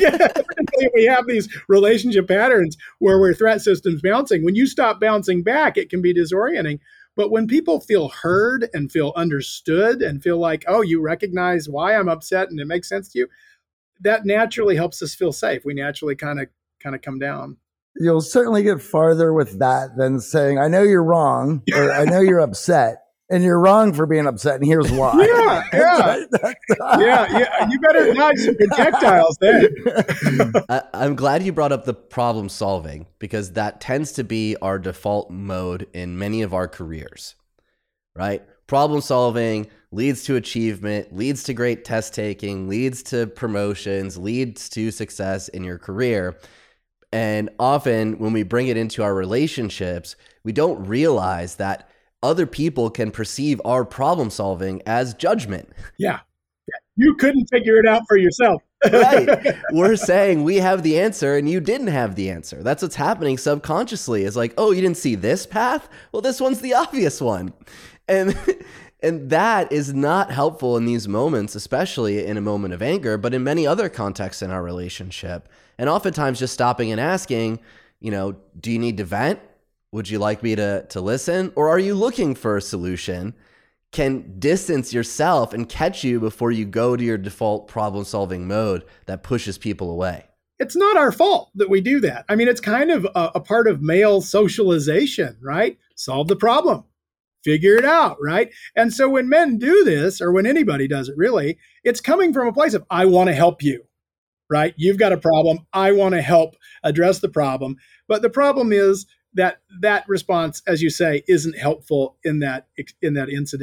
We have these relationship patterns where we're threat systems bouncing. When you stop bouncing back, it can be disorienting. But when people feel heard and feel understood and feel like, oh, you recognize why I'm upset and it makes sense to you, that naturally helps us feel safe. We naturally kind of kind of come down. You'll certainly get farther with that than saying, I know you're wrong, or I know you're upset. And you're wrong for being upset, and here's why. Yeah, yeah. yeah, yeah. You better dodge some projectiles there. I, I'm glad you brought up the problem solving, because that tends to be our default mode in many of our careers, right? Problem solving leads to achievement, leads to great test taking, leads to promotions, leads to success in your career. And often when we bring it into our relationships, we don't realize that other people can perceive our problem solving as judgment. Yeah. You couldn't figure it out for yourself. Right. We're saying we have the answer and you didn't have the answer. That's what's happening subconsciously. It's like, oh, you didn't see this path? Well, this one's the obvious one. And and that is not helpful in these moments, especially in a moment of anger, but in many other contexts in our relationship. And oftentimes just stopping and asking, you know, do you need to vent? Would you like me to, to listen? Or are you looking for a solution? Can distance yourself and catch you before you go to your default problem-solving mode that pushes people away. It's not our fault that we do that. I mean, it's kind of a, a part of male socialization, right? Solve the problem. Figure it out, right? And so when men do this, or when anybody does it really, it's coming from a place of, I want to help you, right? You've got a problem. I want to help address the problem. But the problem is, that that response, as you say, isn't helpful in that in that incident.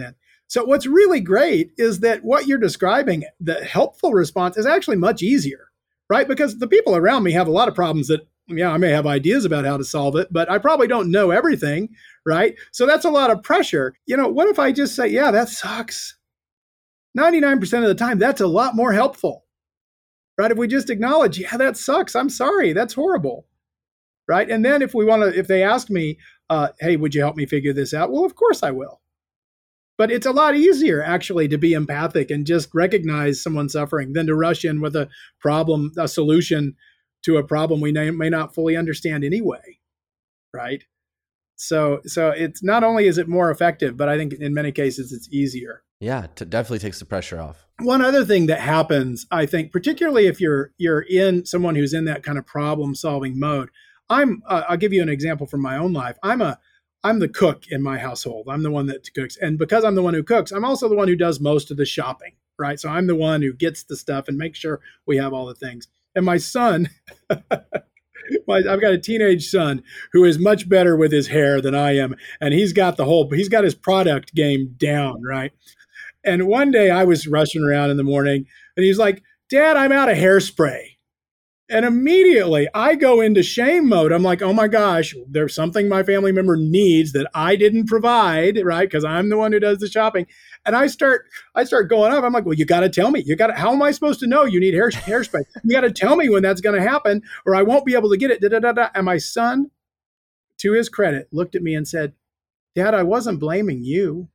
So what's really great is that what you're describing, the helpful response, is actually much easier, right? Because the people around me have a lot of problems that, yeah, I may have ideas about how to solve it, but I probably don't know everything, right? So that's a lot of pressure. You know, what if I just say, yeah, that sucks? ninety-nine percent of the time, that's a lot more helpful, right? If we just acknowledge, yeah, that sucks. I'm sorry. That's horrible, right? And then if we want to, if they ask me, uh, hey, would you help me figure this out? Well, of course I will. But it's a lot easier, actually, to be empathic and just recognize someone suffering than to rush in with a problem, a solution to a problem we may, may not fully understand anyway, right? So, so it's not only is it more effective, but I think in many cases it's easier. Yeah, it definitely takes the pressure off. One other thing that happens, I think, particularly if you're you're in someone who's in that kind of problem-solving mode, I'm. Uh, I'll give you an example from my own life. I'm a I'm the cook in my household. I'm the one that cooks. And because I'm the one who cooks, I'm also the one who does most of the shopping, right? So I'm the one who gets the stuff and makes sure we have all the things. And my son, my, I've got a teenage son who is much better with his hair than I am. And he's got the whole, he's got his product game down, right? And one day I was rushing around in the morning and he's like, Dad, I'm out of hairspray. And immediately I go into shame mode. I'm like, oh my gosh, there's something my family member needs that I didn't provide, right? Because I'm the one who does the shopping. And I start, I start going up. I'm like, well, you got to tell me. You got to. How am I supposed to know you need hair hairspray? You got to tell me when that's going to happen, or I won't be able to get it. Da, da, da, da. And my son, to his credit, looked at me and said, Dad, I wasn't blaming you.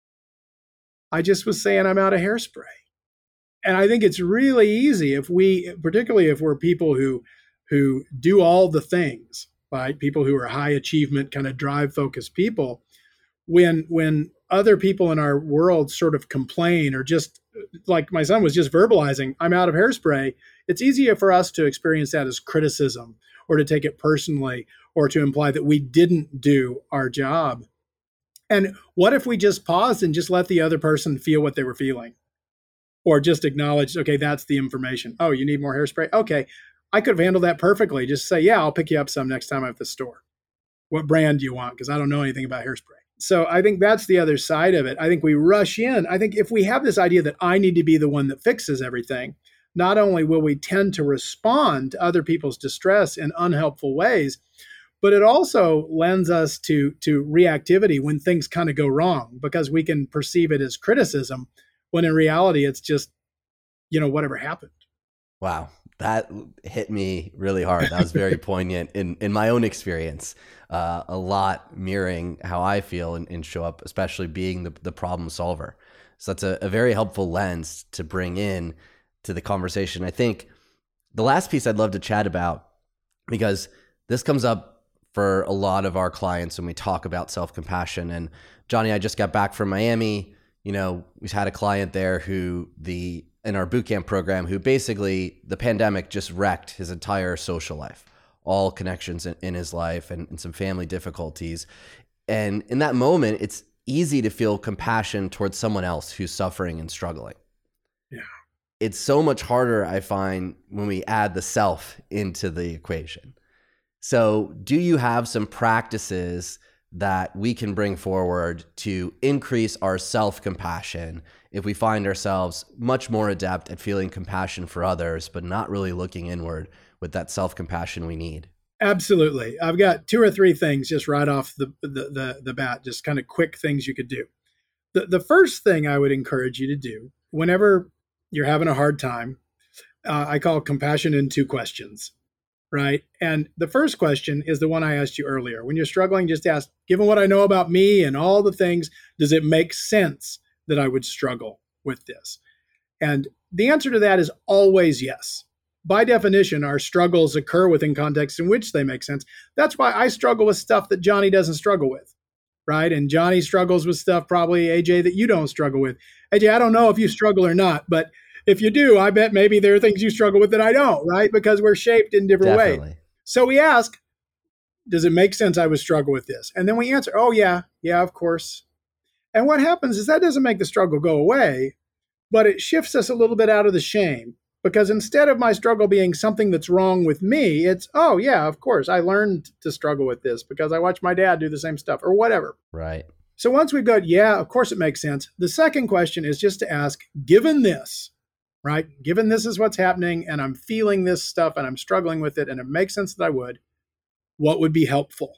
I just was saying I'm out of hairspray. And I think it's really easy if we, particularly if we're people who who do all the things, right? People who are high achievement, kind of drive focused people, when when other people in our world sort of complain or just like my son was just verbalizing, I'm out of hairspray, it's easier for us to experience that as criticism or to take it personally or to imply that we didn't do our job. And what if we just paused and just let the other person feel what they were feeling? Or just acknowledge, okay, that's the information. Oh, you need more hairspray? Okay, I could have handled that perfectly. Just say, yeah, I'll pick you up some next time I'm at the store. What brand do you want? Because I don't know anything about hairspray. So I think that's the other side of it. I think we rush in. I think if we have this idea that I need to be the one that fixes everything, not only will we tend to respond to other people's distress in unhelpful ways, but it also lends us to, to reactivity when things kind of go wrong because we can perceive it as criticism when in reality, it's just, you know, whatever happened. Wow. That hit me really hard. That was very poignant in, in my own experience, uh, a lot mirroring how I feel and, and show up, especially being the, the problem solver. So that's a, a very helpful lens to bring in to the conversation. I think the last piece I'd love to chat about, because this comes up for a lot of our clients when we talk about self-compassion. And Johnny, I just got back from Miami. You know, we've had a client there who the, in our bootcamp program, who basically the pandemic just wrecked his entire social life, all connections in, in his life and, and some family difficulties. And in that moment, it's easy to feel compassion towards someone else who's suffering and struggling. Yeah. It's so much harder, I find, when we add the self into the equation. So do you have some practices that we can bring forward to increase our self-compassion if we find ourselves much more adept at feeling compassion for others, but not really looking inward with that self-compassion we need? Absolutely. I've got two or three things just right off the, the, the, the bat, just kind of quick things you could do. The, the first thing I would encourage you to do whenever you're having a hard time, uh, I call compassion in two questions. Right. And the first question is the one I asked you earlier. When you're struggling, just ask, given what I know about me and all the things, does it make sense that I would struggle with this? And the answer to that is always yes. By definition, our struggles occur within contexts in which they make sense. That's why I struggle with stuff that Johnny doesn't struggle with. Right. And Johnny struggles with stuff probably, A J, that you don't struggle with. A J, I don't know if you struggle or not, but if you do, I bet maybe there are things you struggle with that I don't, right? Because we're shaped in different Definitely. ways. So we ask, does it make sense I would struggle with this? And then we answer, oh, yeah, yeah, of course. And what happens is that doesn't make the struggle go away, but it shifts us a little bit out of the shame. Because instead of my struggle being something that's wrong with me, it's, oh, yeah, of course, I learned to struggle with this because I watched my dad do the same stuff or whatever. Right. So once we've got, yeah, of course it makes sense. The second question is just to ask, given this, right? Given this is what's happening and I'm feeling this stuff and I'm struggling with it and it makes sense that I would, what would be helpful,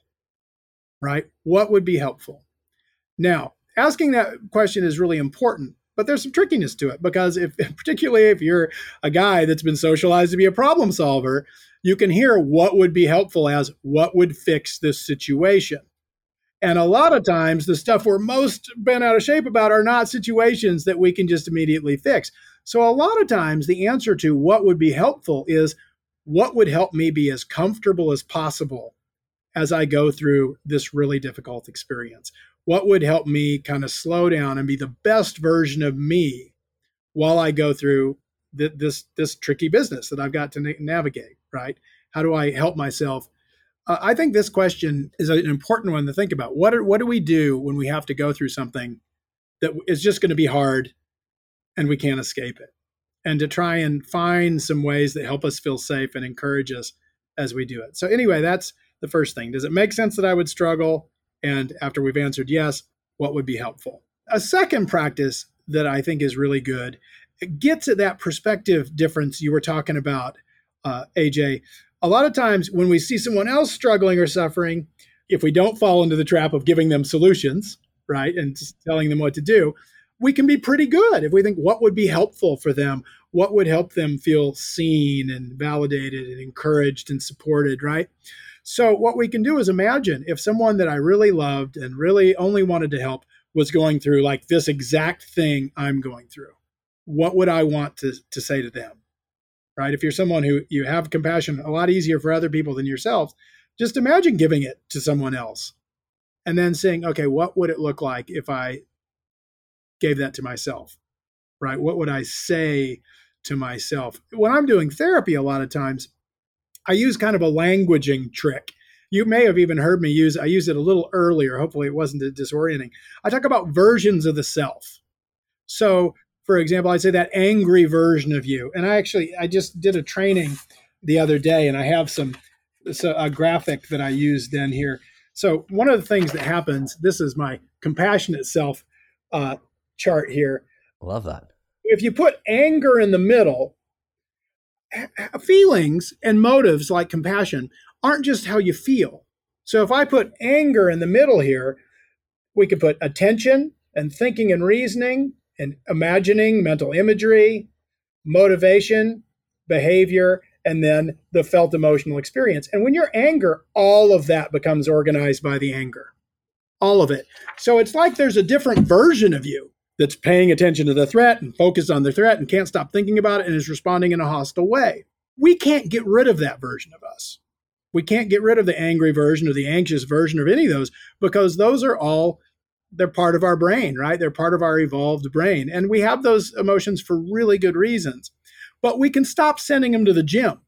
right? What would be helpful? Now, asking that question is really important, but there's some trickiness to it because if, particularly if you're a guy that's been socialized to be a problem solver, you can hear what would be helpful as what would fix this situation. And a lot of times the stuff we're most bent out of shape about are not situations that we can just immediately fix. So a lot of times the answer to what would be helpful is what would help me be as comfortable as possible as I go through this really difficult experience? What would help me kind of slow down and be the best version of me while I go through th- this, this tricky business that I've got to na- navigate, right? How do I help myself? Uh, I think this question is an important one to think about. What are, what do we do when we have to go through something that is just going to be hard and we can't escape it? And to try and find some ways that help us feel safe and encourage us as we do it. So anyway, that's the first thing. Does it make sense that I would struggle? And after we've answered yes, what would be helpful? A second practice that I think is really good, it gets at that perspective difference you were talking about, uh, A J. A lot of times when we see someone else struggling or suffering, if we don't fall into the trap of giving them solutions, right, and just telling them what to do, we can be pretty good if we think what would be helpful for them, what would help them feel seen and validated and encouraged and supported, right? So what we can do is imagine if someone that I really loved and really only wanted to help was going through like this exact thing I'm going through, what would I want to, to say to them? Right? If you're someone who you have compassion a lot easier for other people than yourself, just imagine giving it to someone else and then saying, okay, what would it look like if I gave that to myself, right? What would I say to myself? When I'm doing therapy, a lot of times I use kind of a languaging trick. You may have even heard me use, I used it a little earlier. Hopefully it wasn't disorienting. I talk about versions of the self. So for example, I'd say that angry version of you. And I actually, I just did a training the other day and I have some, so a graphic that I used then here. So one of the things that happens, this is my compassionate self uh, chart here. Love that. If you put anger in the middle, feelings and motives like compassion aren't just how you feel. So if I put anger in the middle here, we could put attention and thinking and reasoning and imagining, mental imagery, motivation, behavior, and then the felt emotional experience. And when you're anger, all of that becomes organized by the anger, all of it. So it's like there's a different version of you that's paying attention to the threat and focused on the threat and can't stop thinking about it and is responding in a hostile way. We can't get rid of that version of us. We can't get rid of the angry version or the anxious version of any of those because those are all, they're part of our brain, right? They're part of our evolved brain. And we have those emotions for really good reasons. But we can stop sending them to the gym,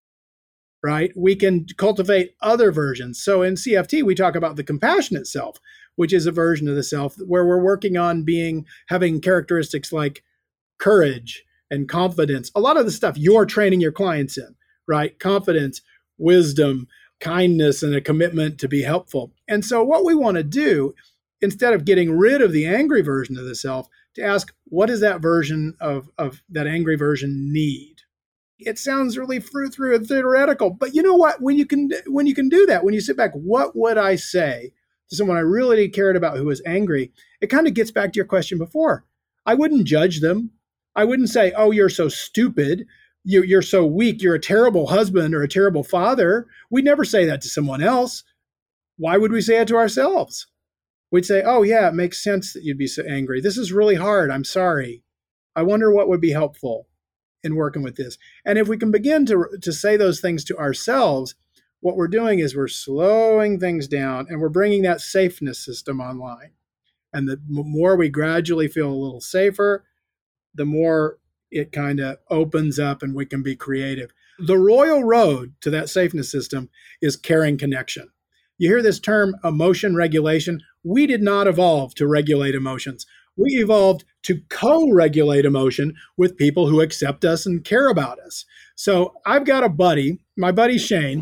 right? We can cultivate other versions. So in C F T, we talk about the compassionate self, which is a version of the self where we're working on being, having characteristics like courage and confidence. A lot of the stuff you're training your clients in, right? Confidence, wisdom, kindness, and a commitment to be helpful. And so what we want to do, instead of getting rid of the angry version of the self, to ask, what does that version of, of that angry version need? It sounds really through through and theoretical, but you know what? When you can when you can do that, when you sit back, what would I say to someone I really cared about who was angry? It kind of gets back to your question before. I wouldn't judge them. I wouldn't say, oh, you're so stupid. You, you're so weak. You're a terrible husband or a terrible father. We'd never say that to someone else. Why would we say it to ourselves? We'd say, oh, yeah, it makes sense that you'd be so angry. This is really hard. I'm sorry. I wonder what would be helpful in working with this. And if we can begin to, to say those things to ourselves, what we're doing is we're slowing things down and we're bringing that safeness system online. And the more we gradually feel a little safer, the more it kind of opens up and we can be creative. The royal road to that safeness system is caring connection. You hear this term emotion regulation. We did not evolve to regulate emotions. We evolved to co-regulate emotion with people who accept us and care about us. So I've got a buddy, my buddy Shane.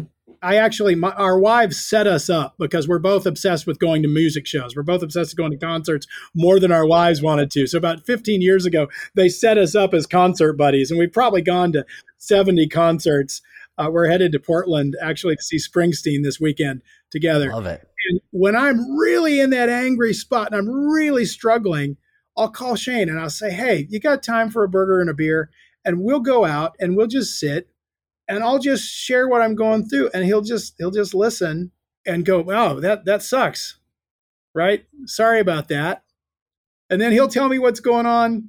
I actually, my, our wives set us up because we're both obsessed with going to music shows. We're both obsessed with going to concerts more than our wives wanted to. So about fifteen years ago, they set us up as concert buddies, and we've probably gone to seventy concerts. Uh, we're headed to Portland actually to see Springsteen this weekend together. Love it. And when I'm really in that angry spot and I'm really struggling, I'll call Shane and I'll say, hey, you got time for a burger and a beer? And we'll go out and we'll just sit and I'll just share what I'm going through. And he'll just, he'll just listen and go, oh, that, that sucks. Right? Sorry about that. And then he'll tell me what's going on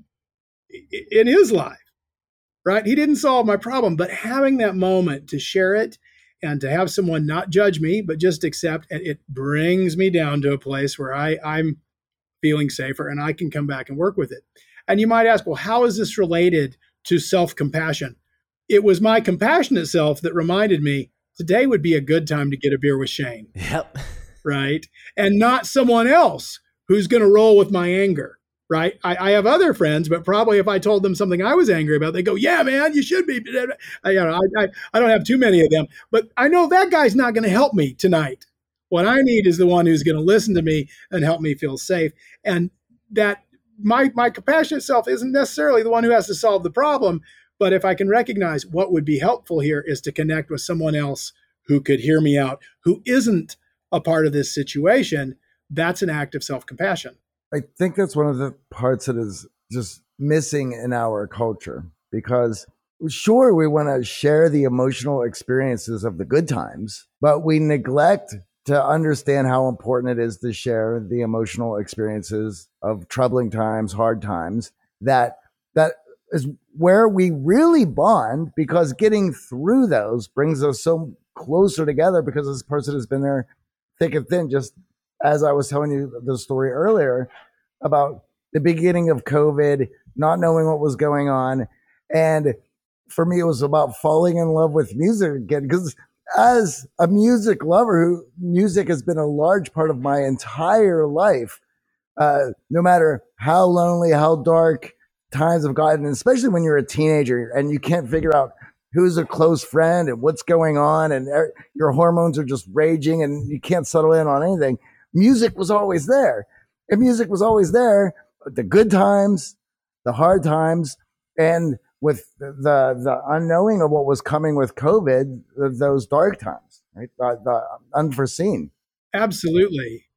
in his life. Right? He didn't solve my problem, but having that moment to share it and to have someone not judge me, but just accept, and it brings me down to a place where I, I'm feeling safer and I can come back and work with it. And you might ask, well, how is this related to self-compassion? It was my compassionate self that reminded me today would be a good time to get a beer with Shane. Yep. Right? And not someone else who's going to roll with my anger. Right? I, I have other friends, but probably if I told them something I was angry about, they go, yeah, man, you should be. I, you know, I, I, I don't have too many of them, but I know that guy's not going to help me tonight. What I need is the one who's going to listen to me and help me feel safe. And that my, my compassionate self isn't necessarily the one who has to solve the problem. But if I can recognize what would be helpful here is to connect with someone else who could hear me out, who isn't a part of this situation, that's an act of self-compassion. I think that's one of the parts that is just missing in our culture, because sure, we want to share the emotional experiences of the good times, but we neglect to understand how important it is to share the emotional experiences of troubling times, hard times. That that is where we really bond, because getting through those brings us so closer together, because this person has been there thick and thin. Just as I was telling you the story earlier about the beginning of COVID, not knowing what was going on. And for me, it was about falling in love with music again, because as a music lover, who music has been a large part of my entire life, uh, no matter how lonely, how dark times have gotten, especially when you're a teenager and you can't figure out who's a close friend and what's going on, and er- your hormones are just raging and you can't settle in on anything. Music was always there. And music was always there, the good times, the hard times, and with the the unknowing of what was coming with COVID, those dark times, right? The, the unforeseen. Absolutely.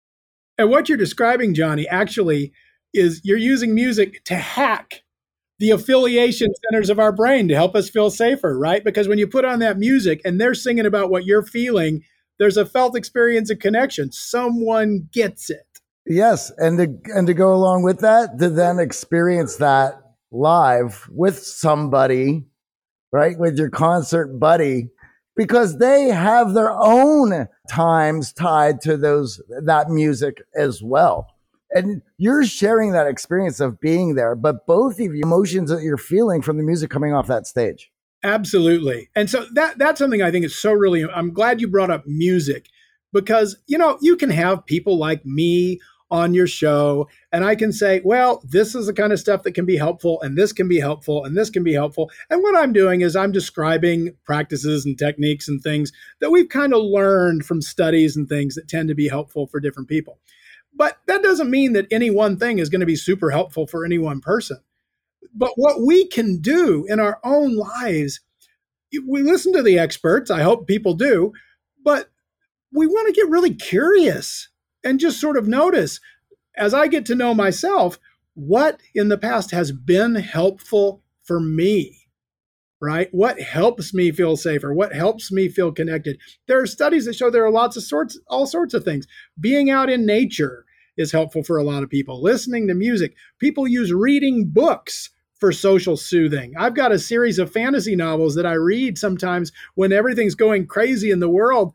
And what you're describing, Johnny, actually is you're using music to hack the affiliation centers of our brain to help us feel safer, right? Because when you put on that music and they're singing about what you're feeling, there's a felt experience of connection. Someone gets it. Yes, and to and to go along with that, to then experience that live with somebody, right, with your concert buddy, because they have their own times tied to those that music as well. And you're sharing that experience of being there, but both of the emotions that you're feeling from the music coming off that stage. Absolutely. And so that that's something I think is so really, I'm glad you brought up music, because, you know, you can have people like me on your show, and I can say, well, this is the kind of stuff that can be helpful, and this can be helpful, and this can be helpful. And what I'm doing is I'm describing practices and techniques and things that we've kind of learned from studies and things that tend to be helpful for different people. But that doesn't mean that any one thing is going to be super helpful for any one person. But what we can do in our own lives, we listen to the experts, I hope people do, but we want to get really curious and just sort of notice, as I get to know myself, what in the past has been helpful for me, right? What helps me feel safer? What helps me feel connected? There are studies that show there are lots of sorts, all sorts of things. Being out in nature is helpful for a lot of people. Listening to music. People use reading books for social soothing. I've got a series of fantasy novels that I read sometimes when everything's going crazy in the world.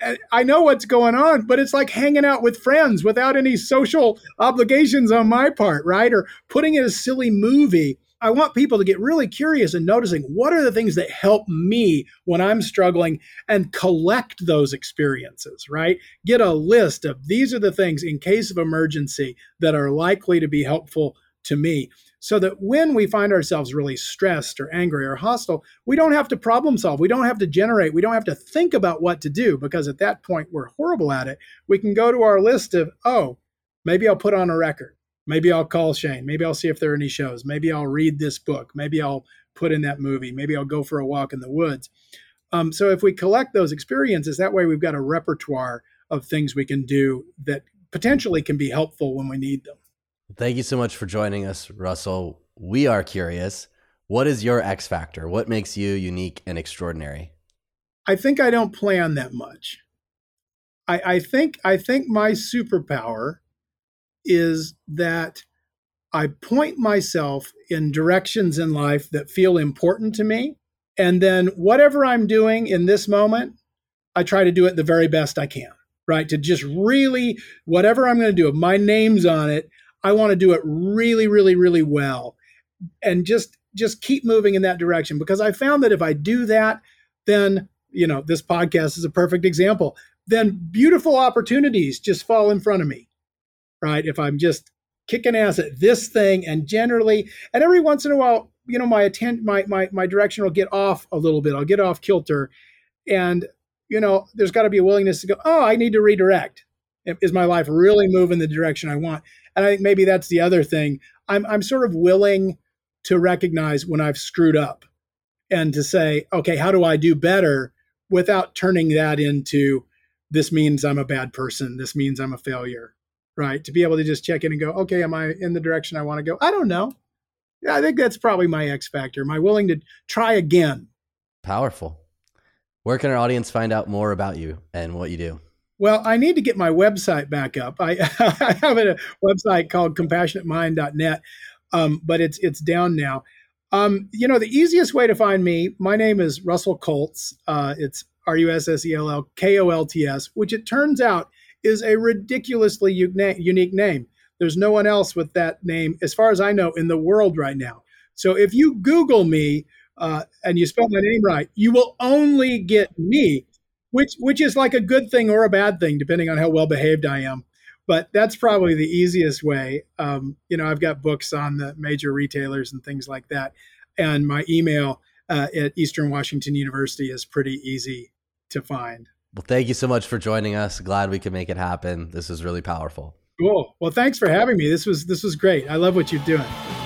I know what's going on, but it's like hanging out with friends without any social obligations on my part, right? Or putting in a silly movie. I want people to get really curious and noticing what are the things that help me when I'm struggling, and collect those experiences, right? Get a list of these are the things in case of emergency that are likely to be helpful to me. So that when we find ourselves really stressed or angry or hostile, we don't have to problem solve. We don't have to generate. We don't have to think about what to do, because at that point we're horrible at it. We can go to our list of, oh, maybe I'll put on a record. Maybe I'll call Shane. Maybe I'll see if there are any shows. Maybe I'll read this book. Maybe I'll put in that movie. Maybe I'll go for a walk in the woods. Um, so if we collect those experiences, that way we've got a repertoire of things we can do that potentially can be helpful when we need them. Thank you so much for joining us, Russell. We are curious. What is your X factor? What makes you unique and extraordinary? I think I don't plan that much. I, I think I think my superpower is that I point myself in directions in life that feel important to me. And then whatever I'm doing in this moment, I try to do it the very best I can, right? To just really, whatever I'm going to do, if my name's on it, I want to do it really, really, really well, and just just keep moving in that direction. Because I found that if I do that, then, you know, this podcast is a perfect example. Then beautiful opportunities just fall in front of me, right? If I'm just kicking ass at this thing, and generally, and every once in a while, you know, my atten- my my my direction will get off a little bit. I'll get off kilter, and you know, there's got to be a willingness to go, oh, I need to redirect. Is my life really moving the direction I want? And I think maybe that's the other thing. I'm I'm sort of willing to recognize when I've screwed up, and to say, okay, how do I do better, without turning that into, this means I'm a bad person, this means I'm a failure, right? To be able to just check in and go, okay, am I in the direction I want to go? I don't know. Yeah, I think that's probably my X factor. Am I willing to try again? Powerful. Where can our audience find out more about you and what you do? Well, I need to get my website back up. I, I have a website called compassionate mind dot net, um, but it's it's down now. Um, you know, the easiest way to find me, my name is Russell Kolts. Uh, it's R U S S E L L K O L T S, which it turns out is a ridiculously unique name. There's no one else with that name, as far as I know, in the world right now. So if you Google me uh, and you spell my name right, you will only get me. Which which is like a good thing or a bad thing, depending on how well behaved I am. But that's probably the easiest way. Um, you know, I've got books on the major retailers and things like that. And my email uh, at Eastern Washington University is pretty easy to find. Well, thank you so much for joining us. Glad we could make it happen. This is really powerful. Cool. Well, thanks for having me. This was this was great. I love what you're doing.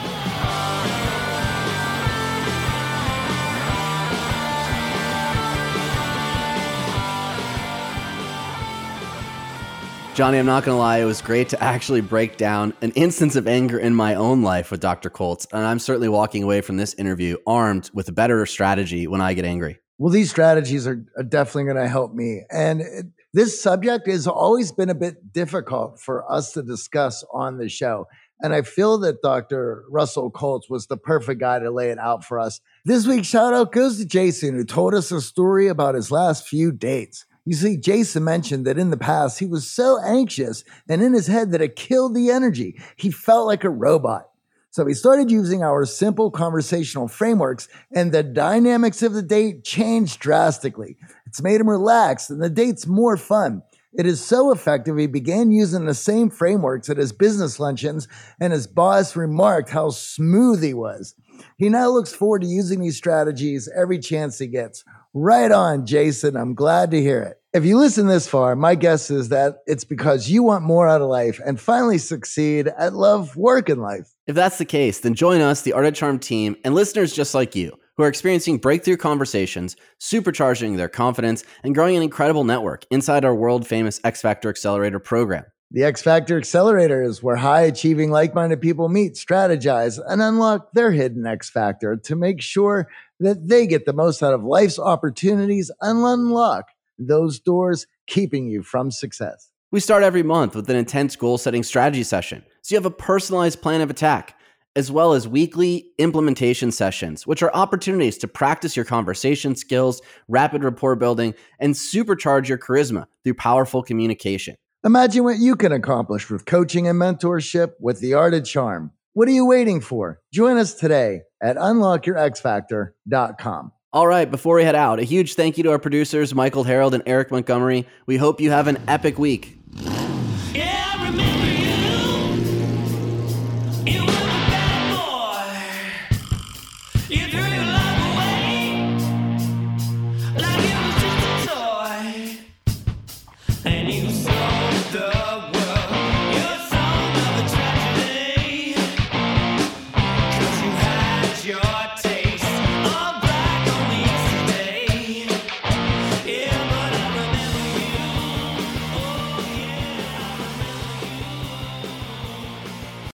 Johnny, I'm not going to lie, it was great to actually break down an instance of anger in my own life with Doctor Kolts, and I'm certainly walking away from this interview armed with a better strategy when I get angry. Well, these strategies are, are definitely going to help me. And it, this subject has always been a bit difficult for us to discuss on the show. And I feel that Doctor Russell Kolts was the perfect guy to lay it out for us. This week's shout out goes to Jason, who told us a story about his last few dates. You see, Jason mentioned that in the past, he was so anxious and in his head that it killed the energy. He felt like a robot. So he started using our simple conversational frameworks, and the dynamics of the date changed drastically. It's made him relaxed, and the date's more fun. It is so effective, he began using the same frameworks at his business luncheons, and his boss remarked how smooth he was. He now looks forward to using these strategies every chance he gets. Right on, Jason. I'm glad to hear it. If you listen this far, my guess is that it's because you want more out of life and finally succeed at love work in life. If that's the case, then join us, the Art of Charm team, and listeners just like you who are experiencing breakthrough conversations, supercharging their confidence, and growing an incredible network inside our world-famous X Factor Accelerator program. The X Factor Accelerator is where high-achieving, like-minded people meet, strategize, and unlock their hidden X Factor to make sure that they get the most out of life's opportunities and unlock those doors keeping you from success. We start every month with an intense goal-setting strategy session, so you have a personalized plan of attack, as well as weekly implementation sessions, which are opportunities to practice your conversation skills, rapid rapport building, and supercharge your charisma through powerful communication. Imagine what you can accomplish with coaching and mentorship with the Art of Charm. What are you waiting for? Join us today at unlock your x factor dot com. All right, before we head out, a huge thank you to our producers, Michael Harold and Eric Montgomery. We hope you have an epic week.